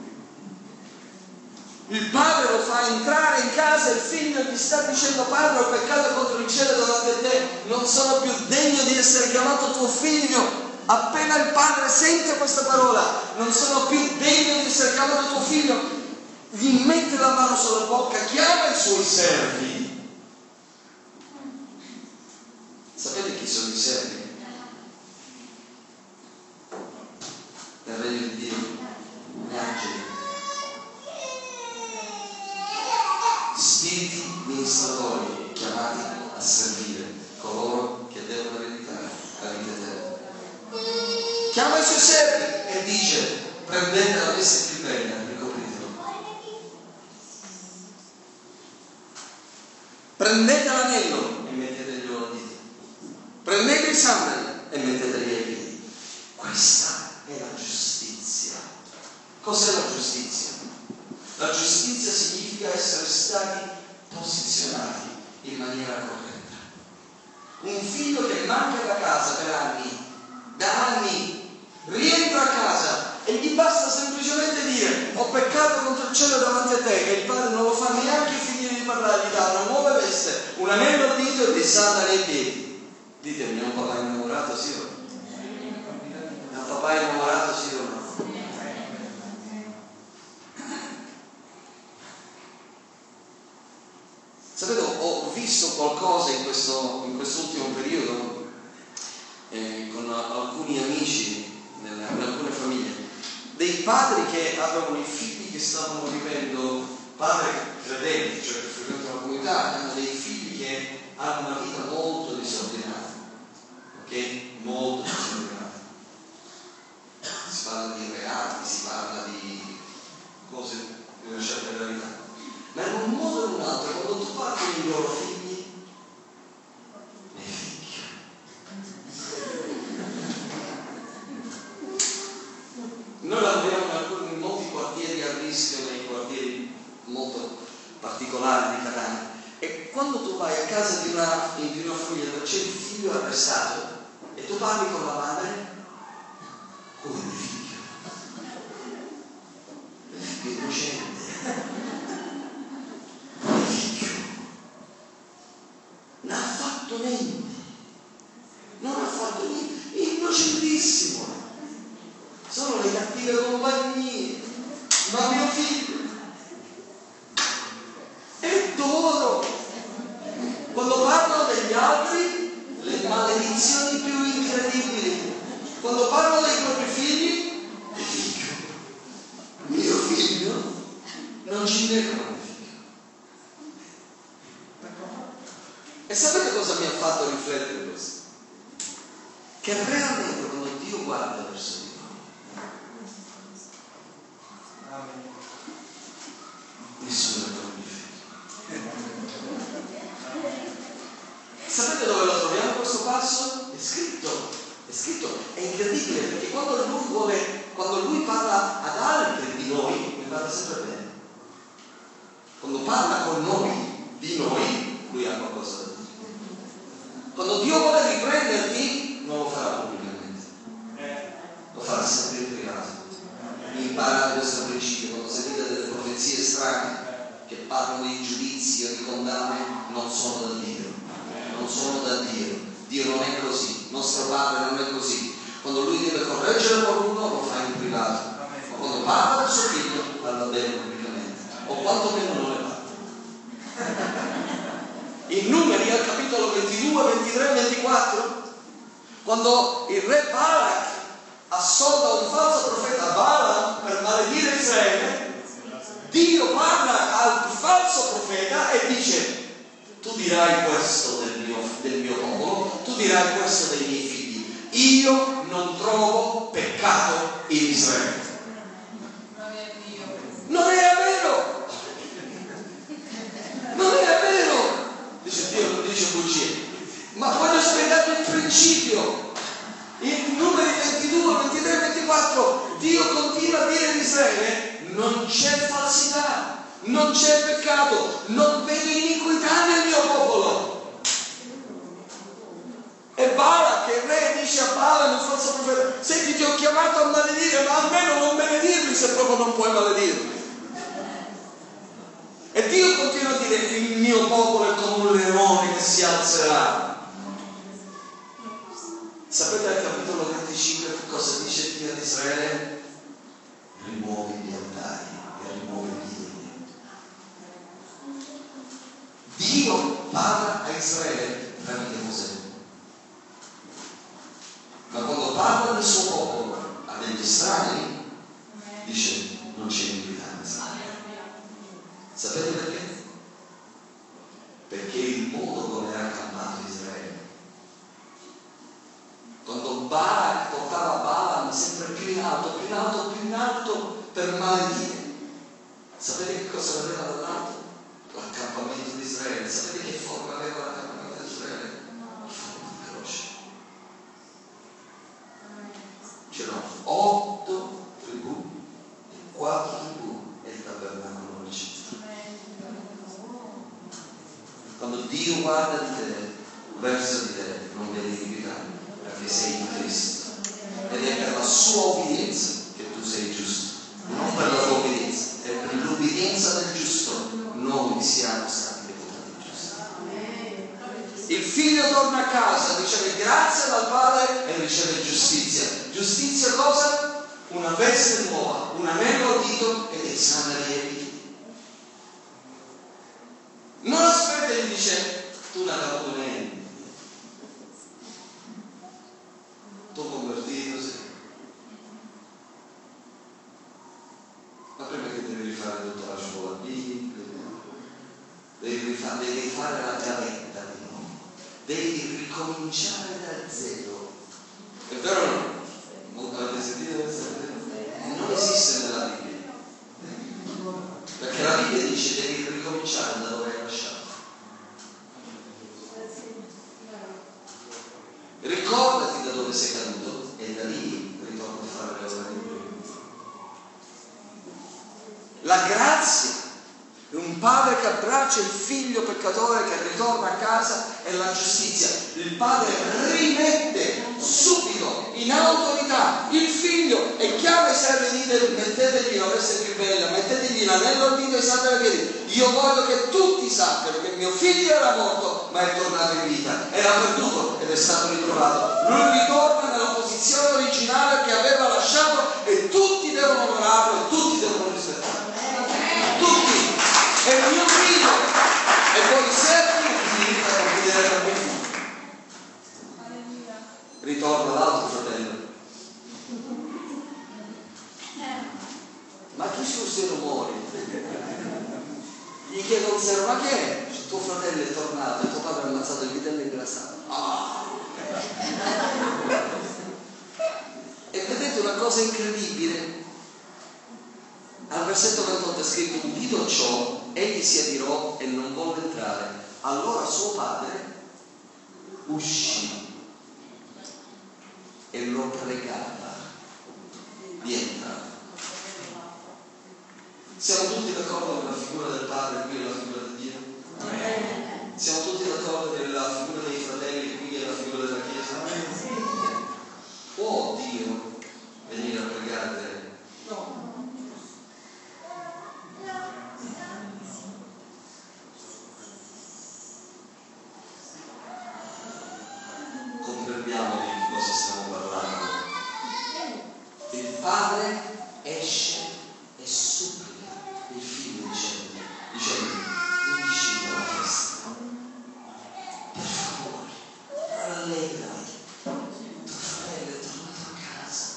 Il padre lo fa entrare in casa e il figlio gli sta dicendo: padre, ho peccato contro il cielo davanti a te, non sono più degno di essere chiamato tuo figlio. Appena il padre sente questa parola, non sono più degno di essere chiamato tuo figlio, gli mette la mano sulla bocca, chiama i suoi servi. Sapete chi sono i servi? Nel regno di Dio, gli angeli, spiriti ministratori chiamati a servire coloro che devono ereditare la vita eterna. Chiama i suoi servi e dice: prendete la veste più bella e ricopritelo. sandali e metteteli ai piedi. Questa è la giustizia. Cos'è la giustizia? La giustizia significa essere stati posizionati in maniera corretta. Un figlio che manca da casa per anni, da anni, rientra a casa e gli basta semplicemente dire: ho peccato contro il cielo davanti a te, e il padre non lo fa neanche finire di parlare, gli dà una nuova veste, un anello al dito e dei sandali ai piedi. Ditemi, è un papà innamorato, sì o no? È un papà innamorato, sì o no? Sapete, ho visto qualcosa in quest'ultimo periodo con alcuni amici, in alcune famiglie, dei padri che avevano i figli che stavano vivendo, padri credenti, cioè che frequentano la comunità, hanno dei figli che hanno una vita molto disordinata, ok? Molto disordinata. Si parla di reati, si parla di cose di una certa gravità. Ma in un modo o in un altro, quando tu parli dei loro figli, miei figli, noi lavoriamo in molti quartieri a rischio, nei quartieri molto particolari di Catania, e quando tu vai a casa di una famiglia dove c'è il figlio arrestato e tu parli con la madre, come il figlio è innocente. Non ha fatto niente, è innocentissimo, sono le cattive compagnie, ma mio figlio è d'oro. Quando parlano degli altri, le maledizioni più incredibili. Quando parlano dei propri figli, mio figlio, non ci negano. E sapete cosa mi ha fatto riflettere questo? Che realmente quando Dio guarda verso di noi, nessuno è glorificato. Sapete dove lo troviamo questo passo? È scritto, è incredibile, perché quando lui parla ad altri di noi, mi parla sempre bene. Quando parla con noi, di noi, lui ha qualcosa da dire. Quando Dio vuole riprenderti, non lo farà pubblicamente, lo farà sempre in privato. Imparate questo principio: quando sentite delle profezie strane che parlano di giudizio, di condanne, non sono da Dio, non sono da Dio. Dio non è così, nostro Padre non è così. Quando lui deve correggere qualcuno, lo fa in privato, ma quando parla del suo figlio, parla bene pubblicamente, o quantomeno non le parla. In Numeri al capitolo 22, 23 e 24, quando il re Balak assolda un falso profeta Balaam per maledire Israele, Dio parla al falso profeta e dice: tu dirai questo del mio popolo, tu dirai questo dei miei figli, io non trovo peccato in Israele. Non è vero! Non è vero! Dice Dio, non dice bugie. Ma voglio spiegare il principio. In Numeri 22, 23 e 24 Dio continua a dire in Israele: non c'è falsità, non c'è peccato, non vedo iniquità nel mio popolo. E Balak, il re, dice a Balaam, il falso profeta: senti, ti ho chiamato a maledire, ma almeno non benedirmi se proprio non puoi maledirmi. E Dio continua a dire: il mio popolo è come un leone che si alzerà. Sapete al capitolo 25 che cosa dice Dio ad Israele? Rimuovi gli altari e rimuovi gli idoli. Dio parla a Israele tramite Mosè. Ma quando parla del suo popolo a degli estranei, dice: non c'è iniquità in Israele. Sapete perché? Perché il modo come era accampato Israele. Quando Balak portava Balaam sempre più in alto, più in alto, più in alto per maledire, sapete che cosa aveva dall'alto? L'accampamento di Israele. Sapete che forma aveva l'accampamento di Israele? Forma di croce. Dio guarda di te, verso di te, non vedi iniquità, perché sei in Cristo. Ed è per la sua obbedienza che tu sei giusto, non per la tua obbedienza, è per l'obbedienza del giusto noi siamo stati reputati giusti. Il figlio torna a casa, riceve grazia dal padre e riceve giustizia. Giustizia cosa? Una veste nuova, un anello al dito e dei sandali ai piedi. Non aspetta e gli dice: tu non hai fatto niente, tu convertito sei. Ma prima che devi rifare tutta la scuola Bibbia, devi fare la gavetta di nuovo, devi ricominciare da zero. È vero o no? Avete sentito questo? Non esiste nella Bibbia, perché la Bibbia dice devi ricominciare da dove hai lasciato. Ricordati da dove sei caduto e da lì ritorna a fare le opere di Dio. La grazia è un padre che abbraccia il figlio peccatore che ritorna a casa, e la giustizia. Il padre rimette subito in autorità il figlio e chiama i servi e dice: mettetegli la veste più bella, mettetegli l'anello al dito e i sandali ai piedi. Io voglio che tutti sappiano che mio figlio era morto ma è tornato in vita, era perduto ed è stato ritrovato. Lui ritorna nella posizione originale che aveva lasciato e tutti devono onorarlo e tutti devono rispettarlo. Tutti! È il mio figlio! E voi servi finite a vedere per me. Ritorna l'altro fratello. Ma chi sono questi rumori? Gli chiedo un zero: ma che è? Tuo fratello è tornato e tuo padre ha ammazzato il vitello ingrassato. E vedete una cosa incredibile? Al versetto 28 è scritto: udito ciò, egli si adirò e non volle entrare. Allora suo padre uscì e lo pregava di entrare. Siamo tutti d'accordo che la figura del padre qui è la figura di Dio? Siamo tutti d'accordo che la figura dei fratelli qui è la figura della Chiesa? Può Dio venire a pregare te? No. Comprendiamo di cosa stiamo parlando. Il padre esce e supplica il figlio dicendo: unisci dalla festa, per favore, rallegrati, tuo fratello è tornato a casa.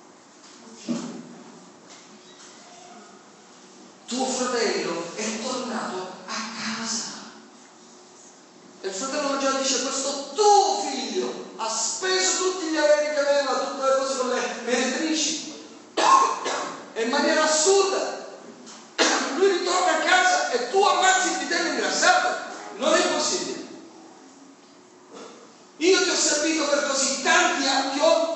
Tuo fratello è tornato a casa. E il fratello maggiore dice: questo tuo figlio ha speso tutti gli averi che aveva, tutte le cose con le meretrici, e in maniera assurda lui ritorna a casa e tu ammazzi il vitello ingrassato. Non è possibile. Io ti ho servito per così tanti anni,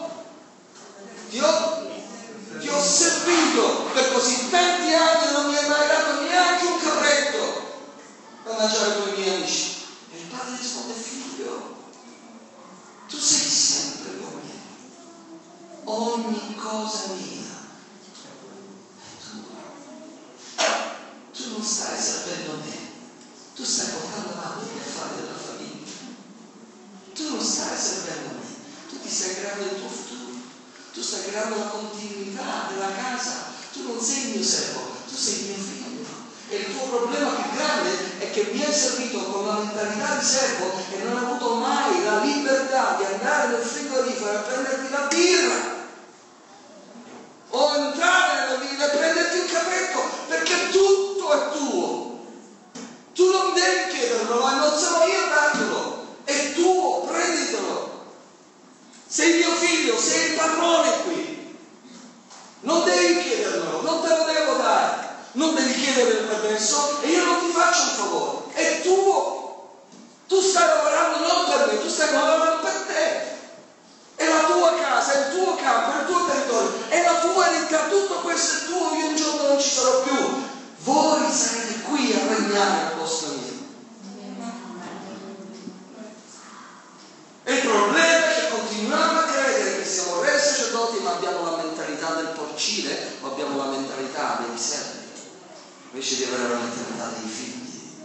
ti ho servito per così tanti anni e non mi hai mai dato neanche un capretto da mangiare con i miei amici. E il padre risponde: figlio, tu sei sempre con me, ogni cosa mia è tua. Tu non stai servendo me, tu stai portando avanti gli affari della famiglia. Tu non stai servendo me, tu ti stai creando il tuo futuro, tu stai creando la continuità della casa. Tu non sei il mio servo, tu sei il mio figlio. E il tuo problema più grande è che mi hai servito con la mentalità di servo e non hai avuto mai la libertà di andare nel frigorifero e prenderti la birra o entrare nella birra e prenderti un capretto, perché tutto è tuo. Tu non devi chiederlo, ma non sono io a dartelo, è tuo, prenditelo. Sei mio figlio, sei il padrone qui, non devi chiederlo, non te lo devo dare. Non devi chiedere il permesso e io non ti faccio un favore, è tuo. Tu stai lavorando non per me, tu stai lavorando per te. È la tua casa, è il tuo campo, è il tuo territorio, è la tua eredità, tutto questo è tuo. Io un giorno non ci sarò più. Voi sarete qui a regnare al posto mio. farcire o abbiamo la mentalità dei servi invece di avere la mentalità dei figli?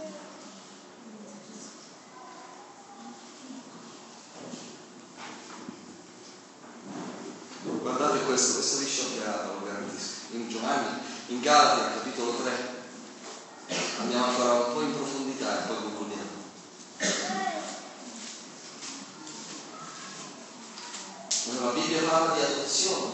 Guardate questo vi scioccherà, lo garantisco. In Giovanni, in Galati, capitolo 3, andiamo ancora un po' in profondità e poi concludiamo. La Bibbia parla di adozione.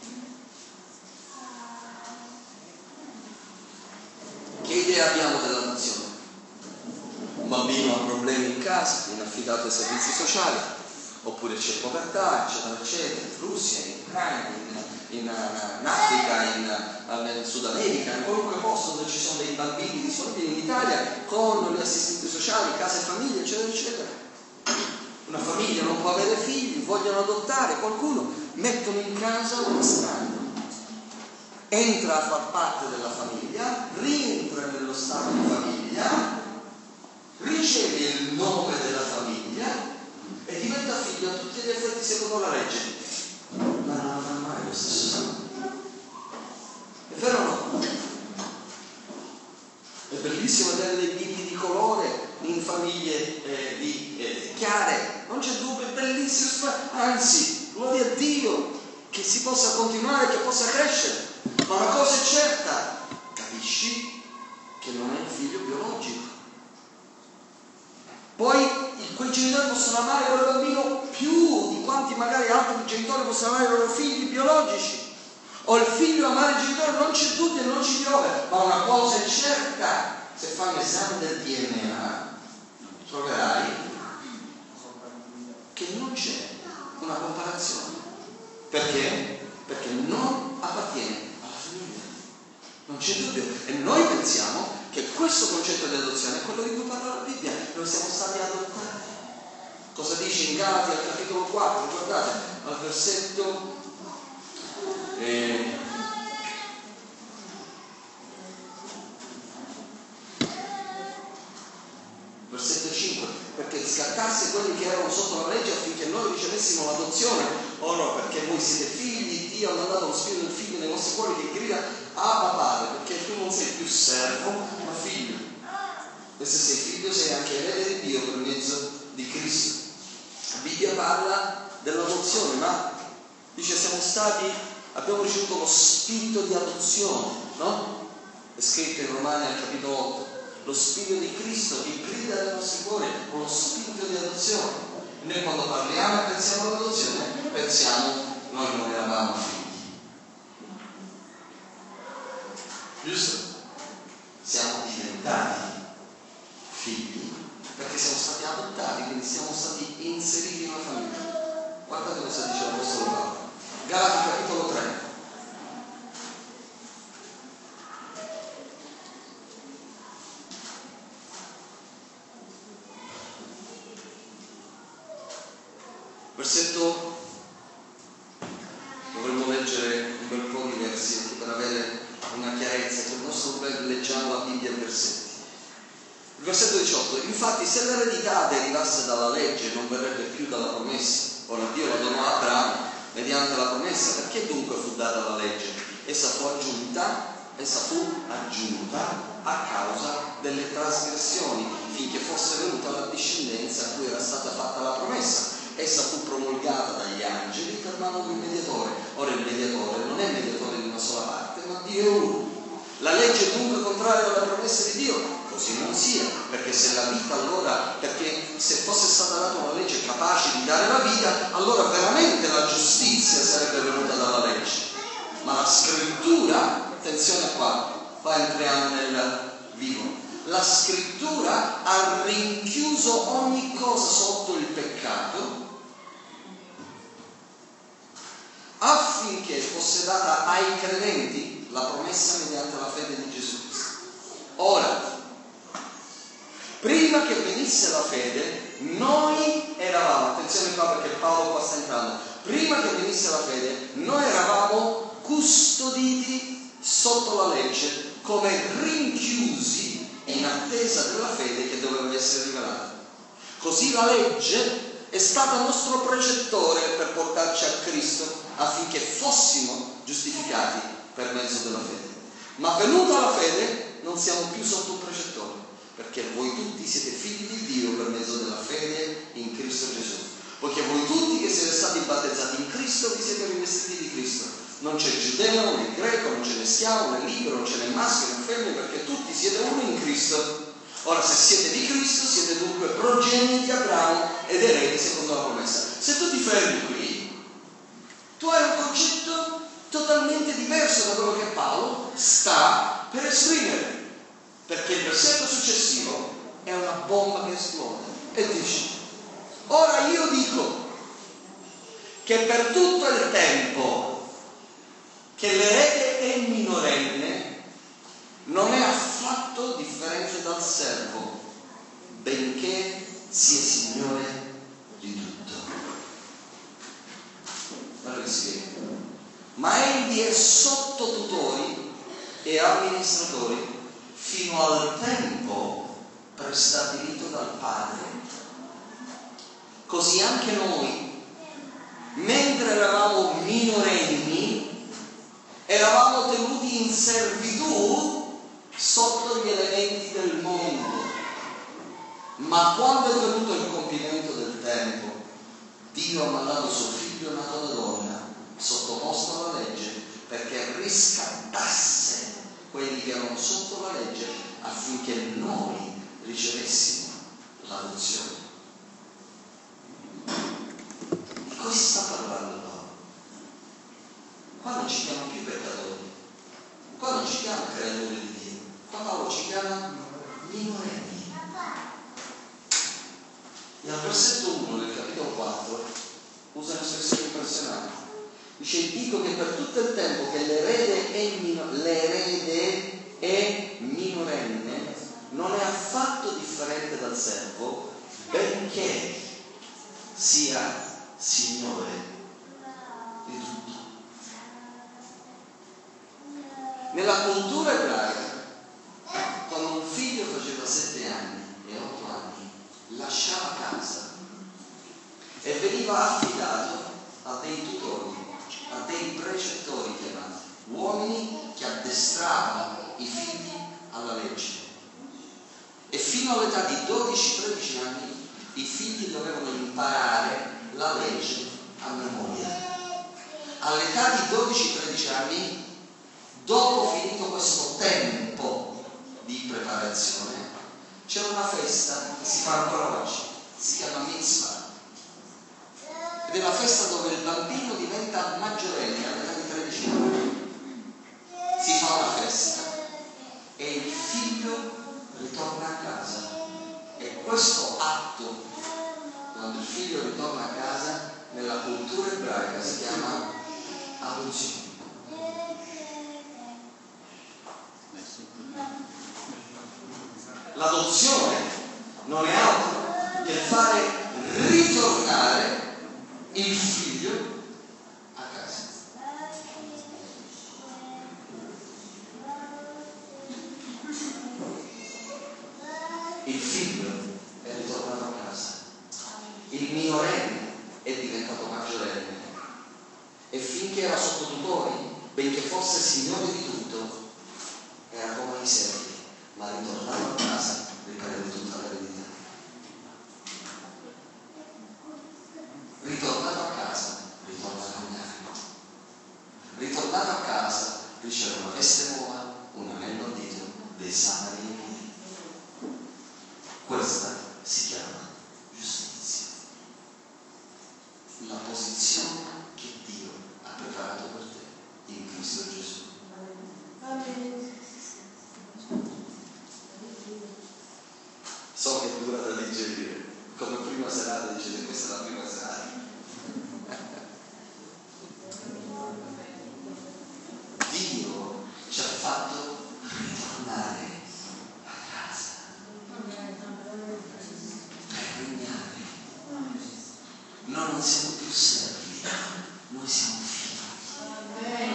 Che idea abbiamo dell'adozione? Un bambino ha problemi in casa, viene affidato ai servizi sociali, oppure c'è povertà, eccetera, eccetera, in Russia, in Ucraina, in Africa, in Sud America, in qualunque posto dove ci sono dei bambini disponibili, in Italia, con gli assistenti sociali, case e famiglie, eccetera, eccetera. Una famiglia non può avere figli, vogliono adottare qualcuno, mettono in casa un estraneo. Entra a far parte della famiglia, rientra nello stato di famiglia, riceve il nome della famiglia e diventa figlio a tutti gli effetti secondo la legge. Ma non avrà mai lo stesso sangue. È vero o no? È bellissimo vedere dei bimbi di colore in famiglie chiare, non c'è dubbio, è bellissimo, anzi, gloria a Dio che si possa continuare, che possa crescere, ma una cosa è certa, capisci che non è un figlio biologico. Poi quei genitori possono amare quel bambino più di quanti magari altri genitori possono amare i loro figli biologici, o il figlio amare il genitore, non c'è dubbio, non ci piove, ma una cosa è certa, se fai l'esame del DNA troverai che non c'è una comparazione. Perché? Perché non appartiene alla famiglia, non c'è dubbio. E noi pensiamo che questo concetto di adozione è quello di cui parla la Bibbia. Noi siamo stati adottati. Cosa dice in Galati al capitolo 4? Guardate, al versetto versetto 5, perché scattasse quelli che erano sotto la legge affinché noi ricevessimo l'adozione. Ora, perché voi siete figli, Dio ha mandato lo spirito del figlio nei vostri cuori che grida Abba Padre, perché tu non sei più servo ma figlio, e se sei figlio sei anche erede di Dio per mezzo di Cristo. La Bibbia parla dell'adozione, ma dice abbiamo ricevuto lo spirito di adozione, no? È scritto in Romani al capitolo 8, lo spirito di Cristo che grida nei nostri cuori con lo spirito di adozione. Noi quando parliamo e pensiamo all'adozione, pensiamo noi non eravamo figli, giusto? Siamo diventati figli perché siamo stati adottati, quindi siamo stati inseriti in una famiglia. Guardate cosa dice l'Apostolo Paolo, Galati capitolo 3. Versetto, dovremmo leggere un bel po' di versi anche per avere una chiarezza, che il nostro leggiamo la Bibbia a versetti. Il versetto 18, infatti se l'eredità derivasse dalla legge non verrebbe più dalla promessa. Ora Dio la donò a Abramo mediante la promessa, perché dunque fu data la legge? Essa fu aggiunta a causa delle trasgressioni, finché fosse venuta la discendenza a cui era stata fatta la promessa. Essa fu promulgata dagli angeli per mano del mediatore. Ora il mediatore non è mediatore di una sola parte, ma Dio è uno. La legge è dunque contraria alla promessa di Dio? Così non sia, perché se fosse stata data una legge capace di dare la vita, allora veramente la giustizia sarebbe venuta dalla legge. Ma la scrittura, attenzione qua entriamo nel vivo. La scrittura ha rinchiuso ogni cosa sotto il peccato affinché fosse data ai credenti la promessa mediante la fede di Gesù Cristo. Ora, prima che venisse la fede, noi eravamo, attenzione qua perché Paolo qua sta entrando, prima che venisse la fede, noi eravamo custoditi sotto la legge, come rinchiusi in attesa della fede che doveva essere rivelata. Così la legge è stato nostro precettore per portarci a Cristo affinché fossimo giustificati per mezzo della fede. Ma venuta la fede non siamo più sotto un precettore, perché voi tutti siete figli di Dio per mezzo della fede in Cristo Gesù. Poiché voi tutti che siete stati battezzati in Cristo vi siete rivestiti di Cristo. Non c'è giudeo né greco, non c'è né schiavo né libero, non c'è né maschio né femmina, perché tutti siete uno in Cristo. Ora, se siete di Cristo, siete dunque progenie di Abramo ed eredi secondo la promessa. Se tu ti fermi qui, tu hai un concetto totalmente diverso da quello che Paolo sta per esprimere, perché il versetto successivo è una bomba che esplode e dice: ora io dico che per tutto il tempo che l'erede è minorenne non è affatto differente dal servo, benché sia signore di tutto. Allora vi spiego. Ma egli è sotto tutori e amministratori fino al tempo prestabilito dal Padre. Così anche noi, mentre eravamo minorenni, eravamo tenuti in servitù sotto gli elementi del mondo. Ma quando è venuto il compimento del tempo, Dio ha mandato suo figlio nato da donna, sottoposto alla legge, perché riscattasse quelli che erano sotto la legge, affinché noi ricevessimo l'adozione. Di cosa sta parlando Paolo? Qua non ci chiama più peccatori, qua non ci chiama creatori di Dio, qua Paolo ci chiama minorenni. E al versetto 1 del capitolo 4 usa un'espressione impressionante. Dice: dico che per tutto il tempo che l'erede è minorenne non è affatto differente dal servo, benché sia signore di tutto. Nella cultura ebraica, quando un figlio faceva 7 anni e 8 anni, lasciava casa e veniva affidato a dei tutori, a dei precettori chiamati, uomini che addestravano i figli alla legge. E fino all'età di 12-13 anni i figli dovevano imparare la legge a memoria. All'età di 12-13 anni, dopo finito questo tempo di preparazione, c'è una festa che si fa ancora oggi, si chiama Mitzvah. Ed è la festa dove il bambino diventa maggiorenne all'età di 13 anni. Si fa una festa e il figlio ritorna a casa. E questo atto, quando il figlio ritorna a casa, nella cultura ebraica si chiama adozione. L'adozione non è altro che fare ritornare il figlio a casa. Il figlio è ritornato a casa, il minorenne è diventato maggiorenne e finché era sotto tutori, benché fosse signore di tutto, era come i servi, ma ritornato a casa riprende tutta l'eredità. Ritornato a casa, ritorna a camminare. Ritornato a casa, riceve una veste nuova, un anello al dito, dei sandali ai piedi. Questa si chiama giustizia. La posizione che Dio ha preparato per te in Cristo Gesù. So che è dura da digerire, come prima serata dicete questa è la prima serata. Dio ci ha fatto ritornare a casa, regnare. Noi non siamo più servi, noi siamo figli.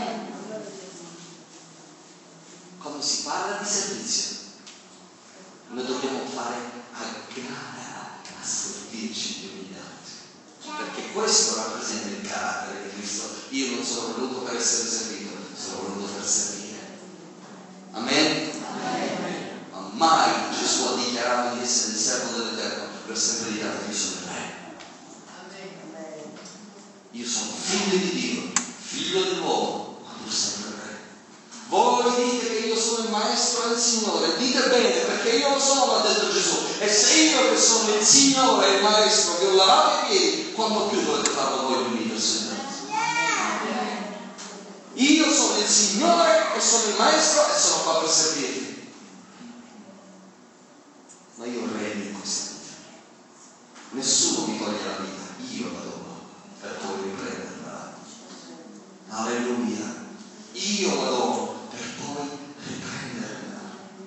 Quando si parla di servizio, noi dobbiamo fare a gara a servirci gli uni gli altri. perché questo rappresenta il carattere di Cristo. Io non sono venuto per essere servito, sono venuto per servire. Amen? Ma mai Gesù ha dichiarato di essere il servo dell'Eterno per sempre dichiarato che io sono il Re. Io sono figlio di Dio, figlio dell'uomo, ma pur sempre il Re. Voi dite che io sono il maestro e il Signore, dite bene, perché io lo sono, ha detto Gesù, e se io che sono il Signore e il maestro vi ho lavato i piedi, quanto più dovete farlo voi di me, Signore? Io sono il Signore e sono il maestro e sono qua per servirvi. Ma io regno in questa vita. Nessuno mi toglie la vita, io la do per poi riprenderla. Alleluia. Io la do per poi riprenderla.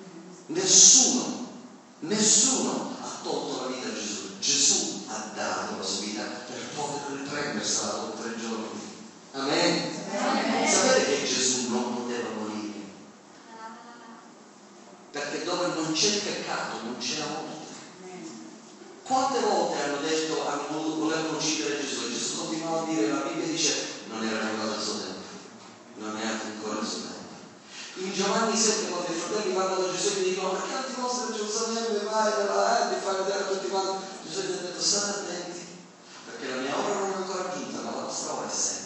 Nessuno ha tolto la vita a Gesù. Gesù ha dato la sua vita per poter riprendersela dopo 3 giorni. Amen. Sapete che Gesù non poteva morire? Perché dove non c'è il peccato non c'è la morte. Quante volte hanno detto, volevano uccidere Gesù, e Gesù continuava a dire, la Bibbia dice, non era arrivato il suo tempo, non è ancora il suo tempo. In Giovanni 7, quando i fratelli vanno da Gesù e gli dicono, perché non ti mostri a Gerusalemme, vai dalla ti fai vedere a tutti quanti? Gesù gli ha detto, state attenti, perché la mia ora non è ancora giunta, ma la vostra ora è sempre.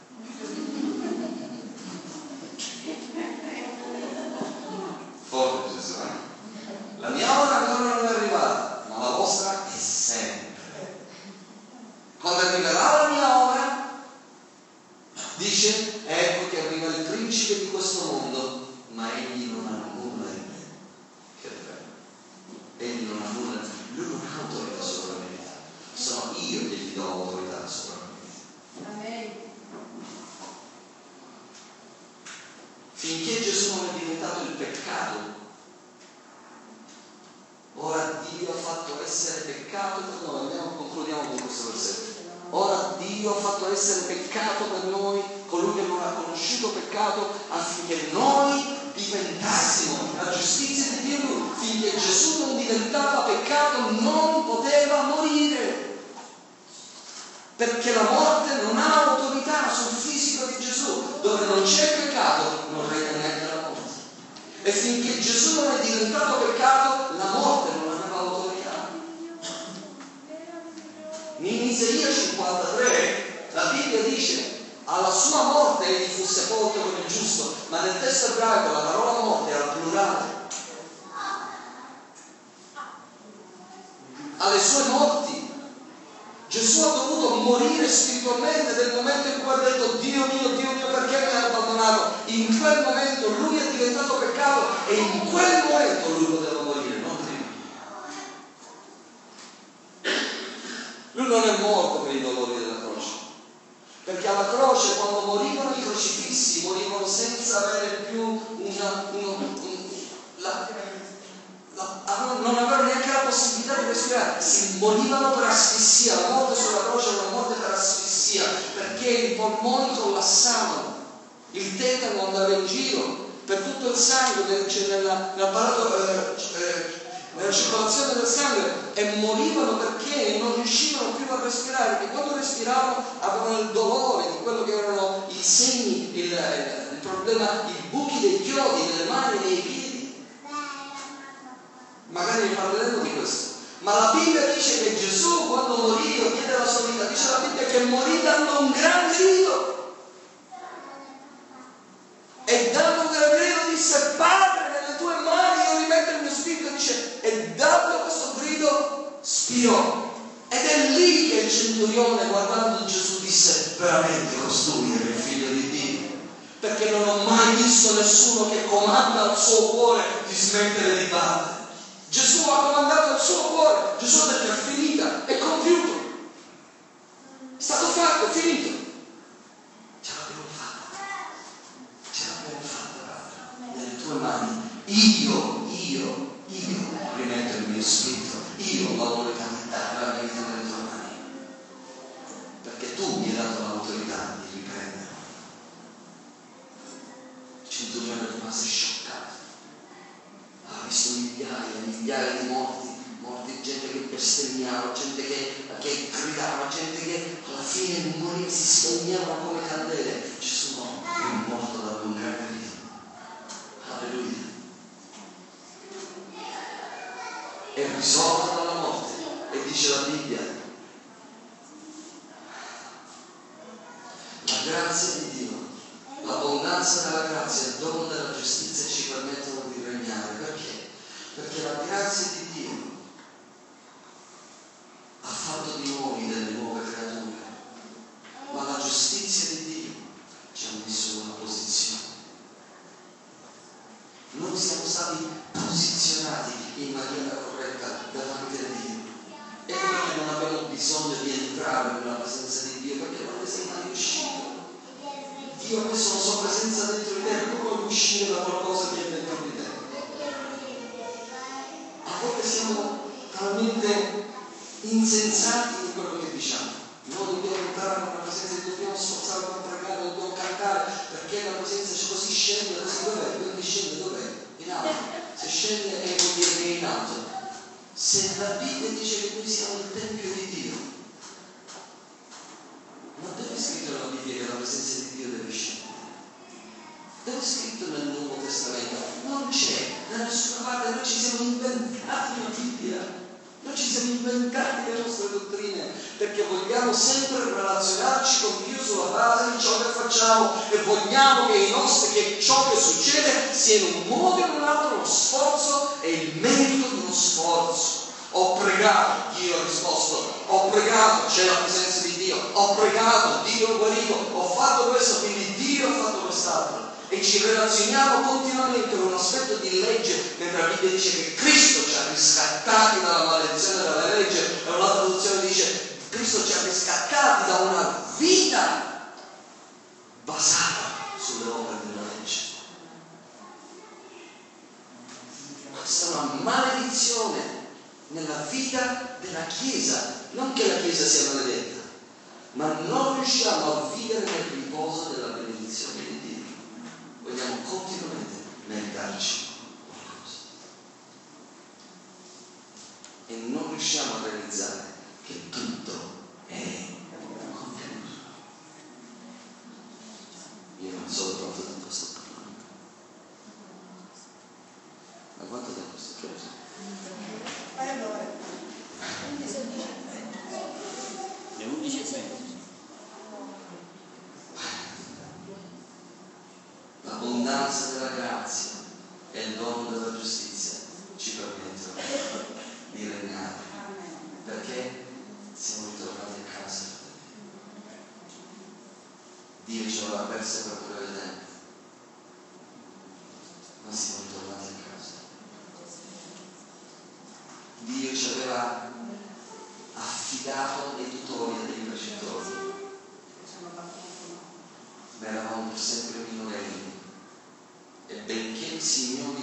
Forte Gesù, La mia ora ancora non è arrivata, ma la vostra è sempre. Quando arriverà la mia ora, dice, ecco che arriva il principe di questo mondo, ma egli non ha nulla in me. Che bello. Egli non ha nulla in me. Lui non ha autorità sopra la mia vita. Sono io che gli do autorità sopra la mia vita. Amen. Finché Gesù non è diventato il peccato, ora Dio ha fatto essere peccato per noi. Concludiamo con questo versetto. Ora Dio ha fatto essere peccato per noi, colui che non ha conosciuto peccato, affinché noi diventassimo la giustizia di Dio. Finché Gesù non diventava peccato non poteva morire, perché la morte non ha autorità sul fisico di Gesù. Dove non c'è peccato non regna neanche la morte. E finché Gesù non è diventato peccato, la morte non aveva autorità. In Isaia 53 la Bibbia dice, alla sua morte egli fu sepolto come il giusto, ma nel testo ebraico la parola morte era plurale. Alle sue morti Gesù ha dovuto morire spiritualmente nel momento in cui ha detto, Dio mio, perché mi hai abbandonato? In quel momento lui è diventato peccato e in quel momento lui poteva morire, non prima. Lui non è morto per i dolori della croce, perché alla croce, quando morivano i crocifissi, morivano senza avere più non avevano neanche la possibilità di respirare, si morivano per asfissia. La morte sulla croce era una morte per asfissia, perché i polmoni collassavano, il tetano andava in giro per tutto il sangue, nella circolazione del sangue, e morivano perché non riuscivano più a respirare, perché quando respiravano avevano il dolore di quello che erano i segni, il problema, i buchi dei chiodi nelle mani e nei piedi. Magari ne parleremo di questo, ma la Bibbia dice che Gesù, quando morì, diede la sua vita, dice la Bibbia che morì dando un gran grido, e dando un gran grido disse, Padre, nelle tue mani io rimetto il mio spirito, dice, e dando questo grido spirò. Ed è lì che il centurione, guardando Gesù, disse, veramente costui era il figlio di Dio, perché non ho mai visto nessuno che comanda al suo cuore di smettere di battere. Gesù ha comandato al suo cuore, Gesù ha detto, è finita, è compiuto, è stato fatto, è finito. Ce l'abbiamo fatta, Padre, nelle tue mani. Io rimetto il mio spirito, io ho l'autorità di dare la mia vita nelle tue mani, perché tu mi hai dato l'autorità di riprendere. Il centurione rimase scioccato, ha visto migliaia di morti morti, gente che bestemmiava, gente che gridava, gente che alla fine moriva, si spegnevano come candele. Gesù no, è morto da un grande rito. Alleluia. È risorto dalla morte. E dice la Bibbia, la grazia di Dio, l'abbondanza della grazia e il dono della giustizia ci permettono di regnare. Perché? Perché la grazia di Dio ha fatto di noi delle nuove creature, ma la giustizia di Dio ci ha messo in una posizione. Noi siamo stati posizionati in maniera corretta davanti a Dio. E noi non abbiamo bisogno di entrare nella presenza di Dio, perché non ne sei mai uscito. Dio ha messo la sua presenza dentro di te, non puoi uscire da qualcosa che è dentro di te. A volte siamo talmente insensati in quello che diciamo. Noi dobbiamo entrare nella presenza di Dio, dobbiamo sforzare per pregare, dobbiamo cantare, perché la presenza c'è, così scende, così dov'è? Quindi scende dov'è? In alto. Se scende vuol dire che è in alto. Se la Bibbia dice che noi siamo il Tempio di Dio, non dove è scritto nella Bibbia che la presenza di Dio deve scendere? Dove è scritto nel Nuovo Testamento? Non c'è, da nessuna parte. Noi ci siamo inventati la Bibbia. Noi ci siamo inventati le nostre dottrine perché vogliamo sempre relazionarci con Dio sulla base di ciò che facciamo e vogliamo che ciò che succede sia in un modo o in un altro uno sforzo e il merito di uno sforzo. Ho pregato, Dio ha risposto, ho pregato, c'è la presenza di Dio, ho pregato, Dio ha guarito, ho fatto questo, quindi Dio ha fatto quest'altro. E ci relazioniamo continuamente con un aspetto di legge, mentre la Bibbia dice che Cristo ci ha riscattati dalla maledizione della legge, e un'altra traduzione dice Cristo ci ha riscattati da una vita basata sulle opere della legge. Questa è una maledizione nella vita della Chiesa, non che la Chiesa sia maledetta, ma non riusciamo a vivere nel riposo della benedizione di Dio. Vogliamo continuamente meritarci qualcosa e non riusciamo a realizzare che tutto è concluso. Io non so quanto tempo sto parlando, ma quanto tempo sto chiuso? Le 11:20. L'abbondanza della grazia e il dono della giustizia ci permettono di regnare, perché siamo ritornati a casa. Dio ce l'aveva persa per breve tempo, ma siamo ritornati a casa. Dio ci aveva affidato dei tutori e dei precettori, ma eravamo sempre minorenni. E benché il Signore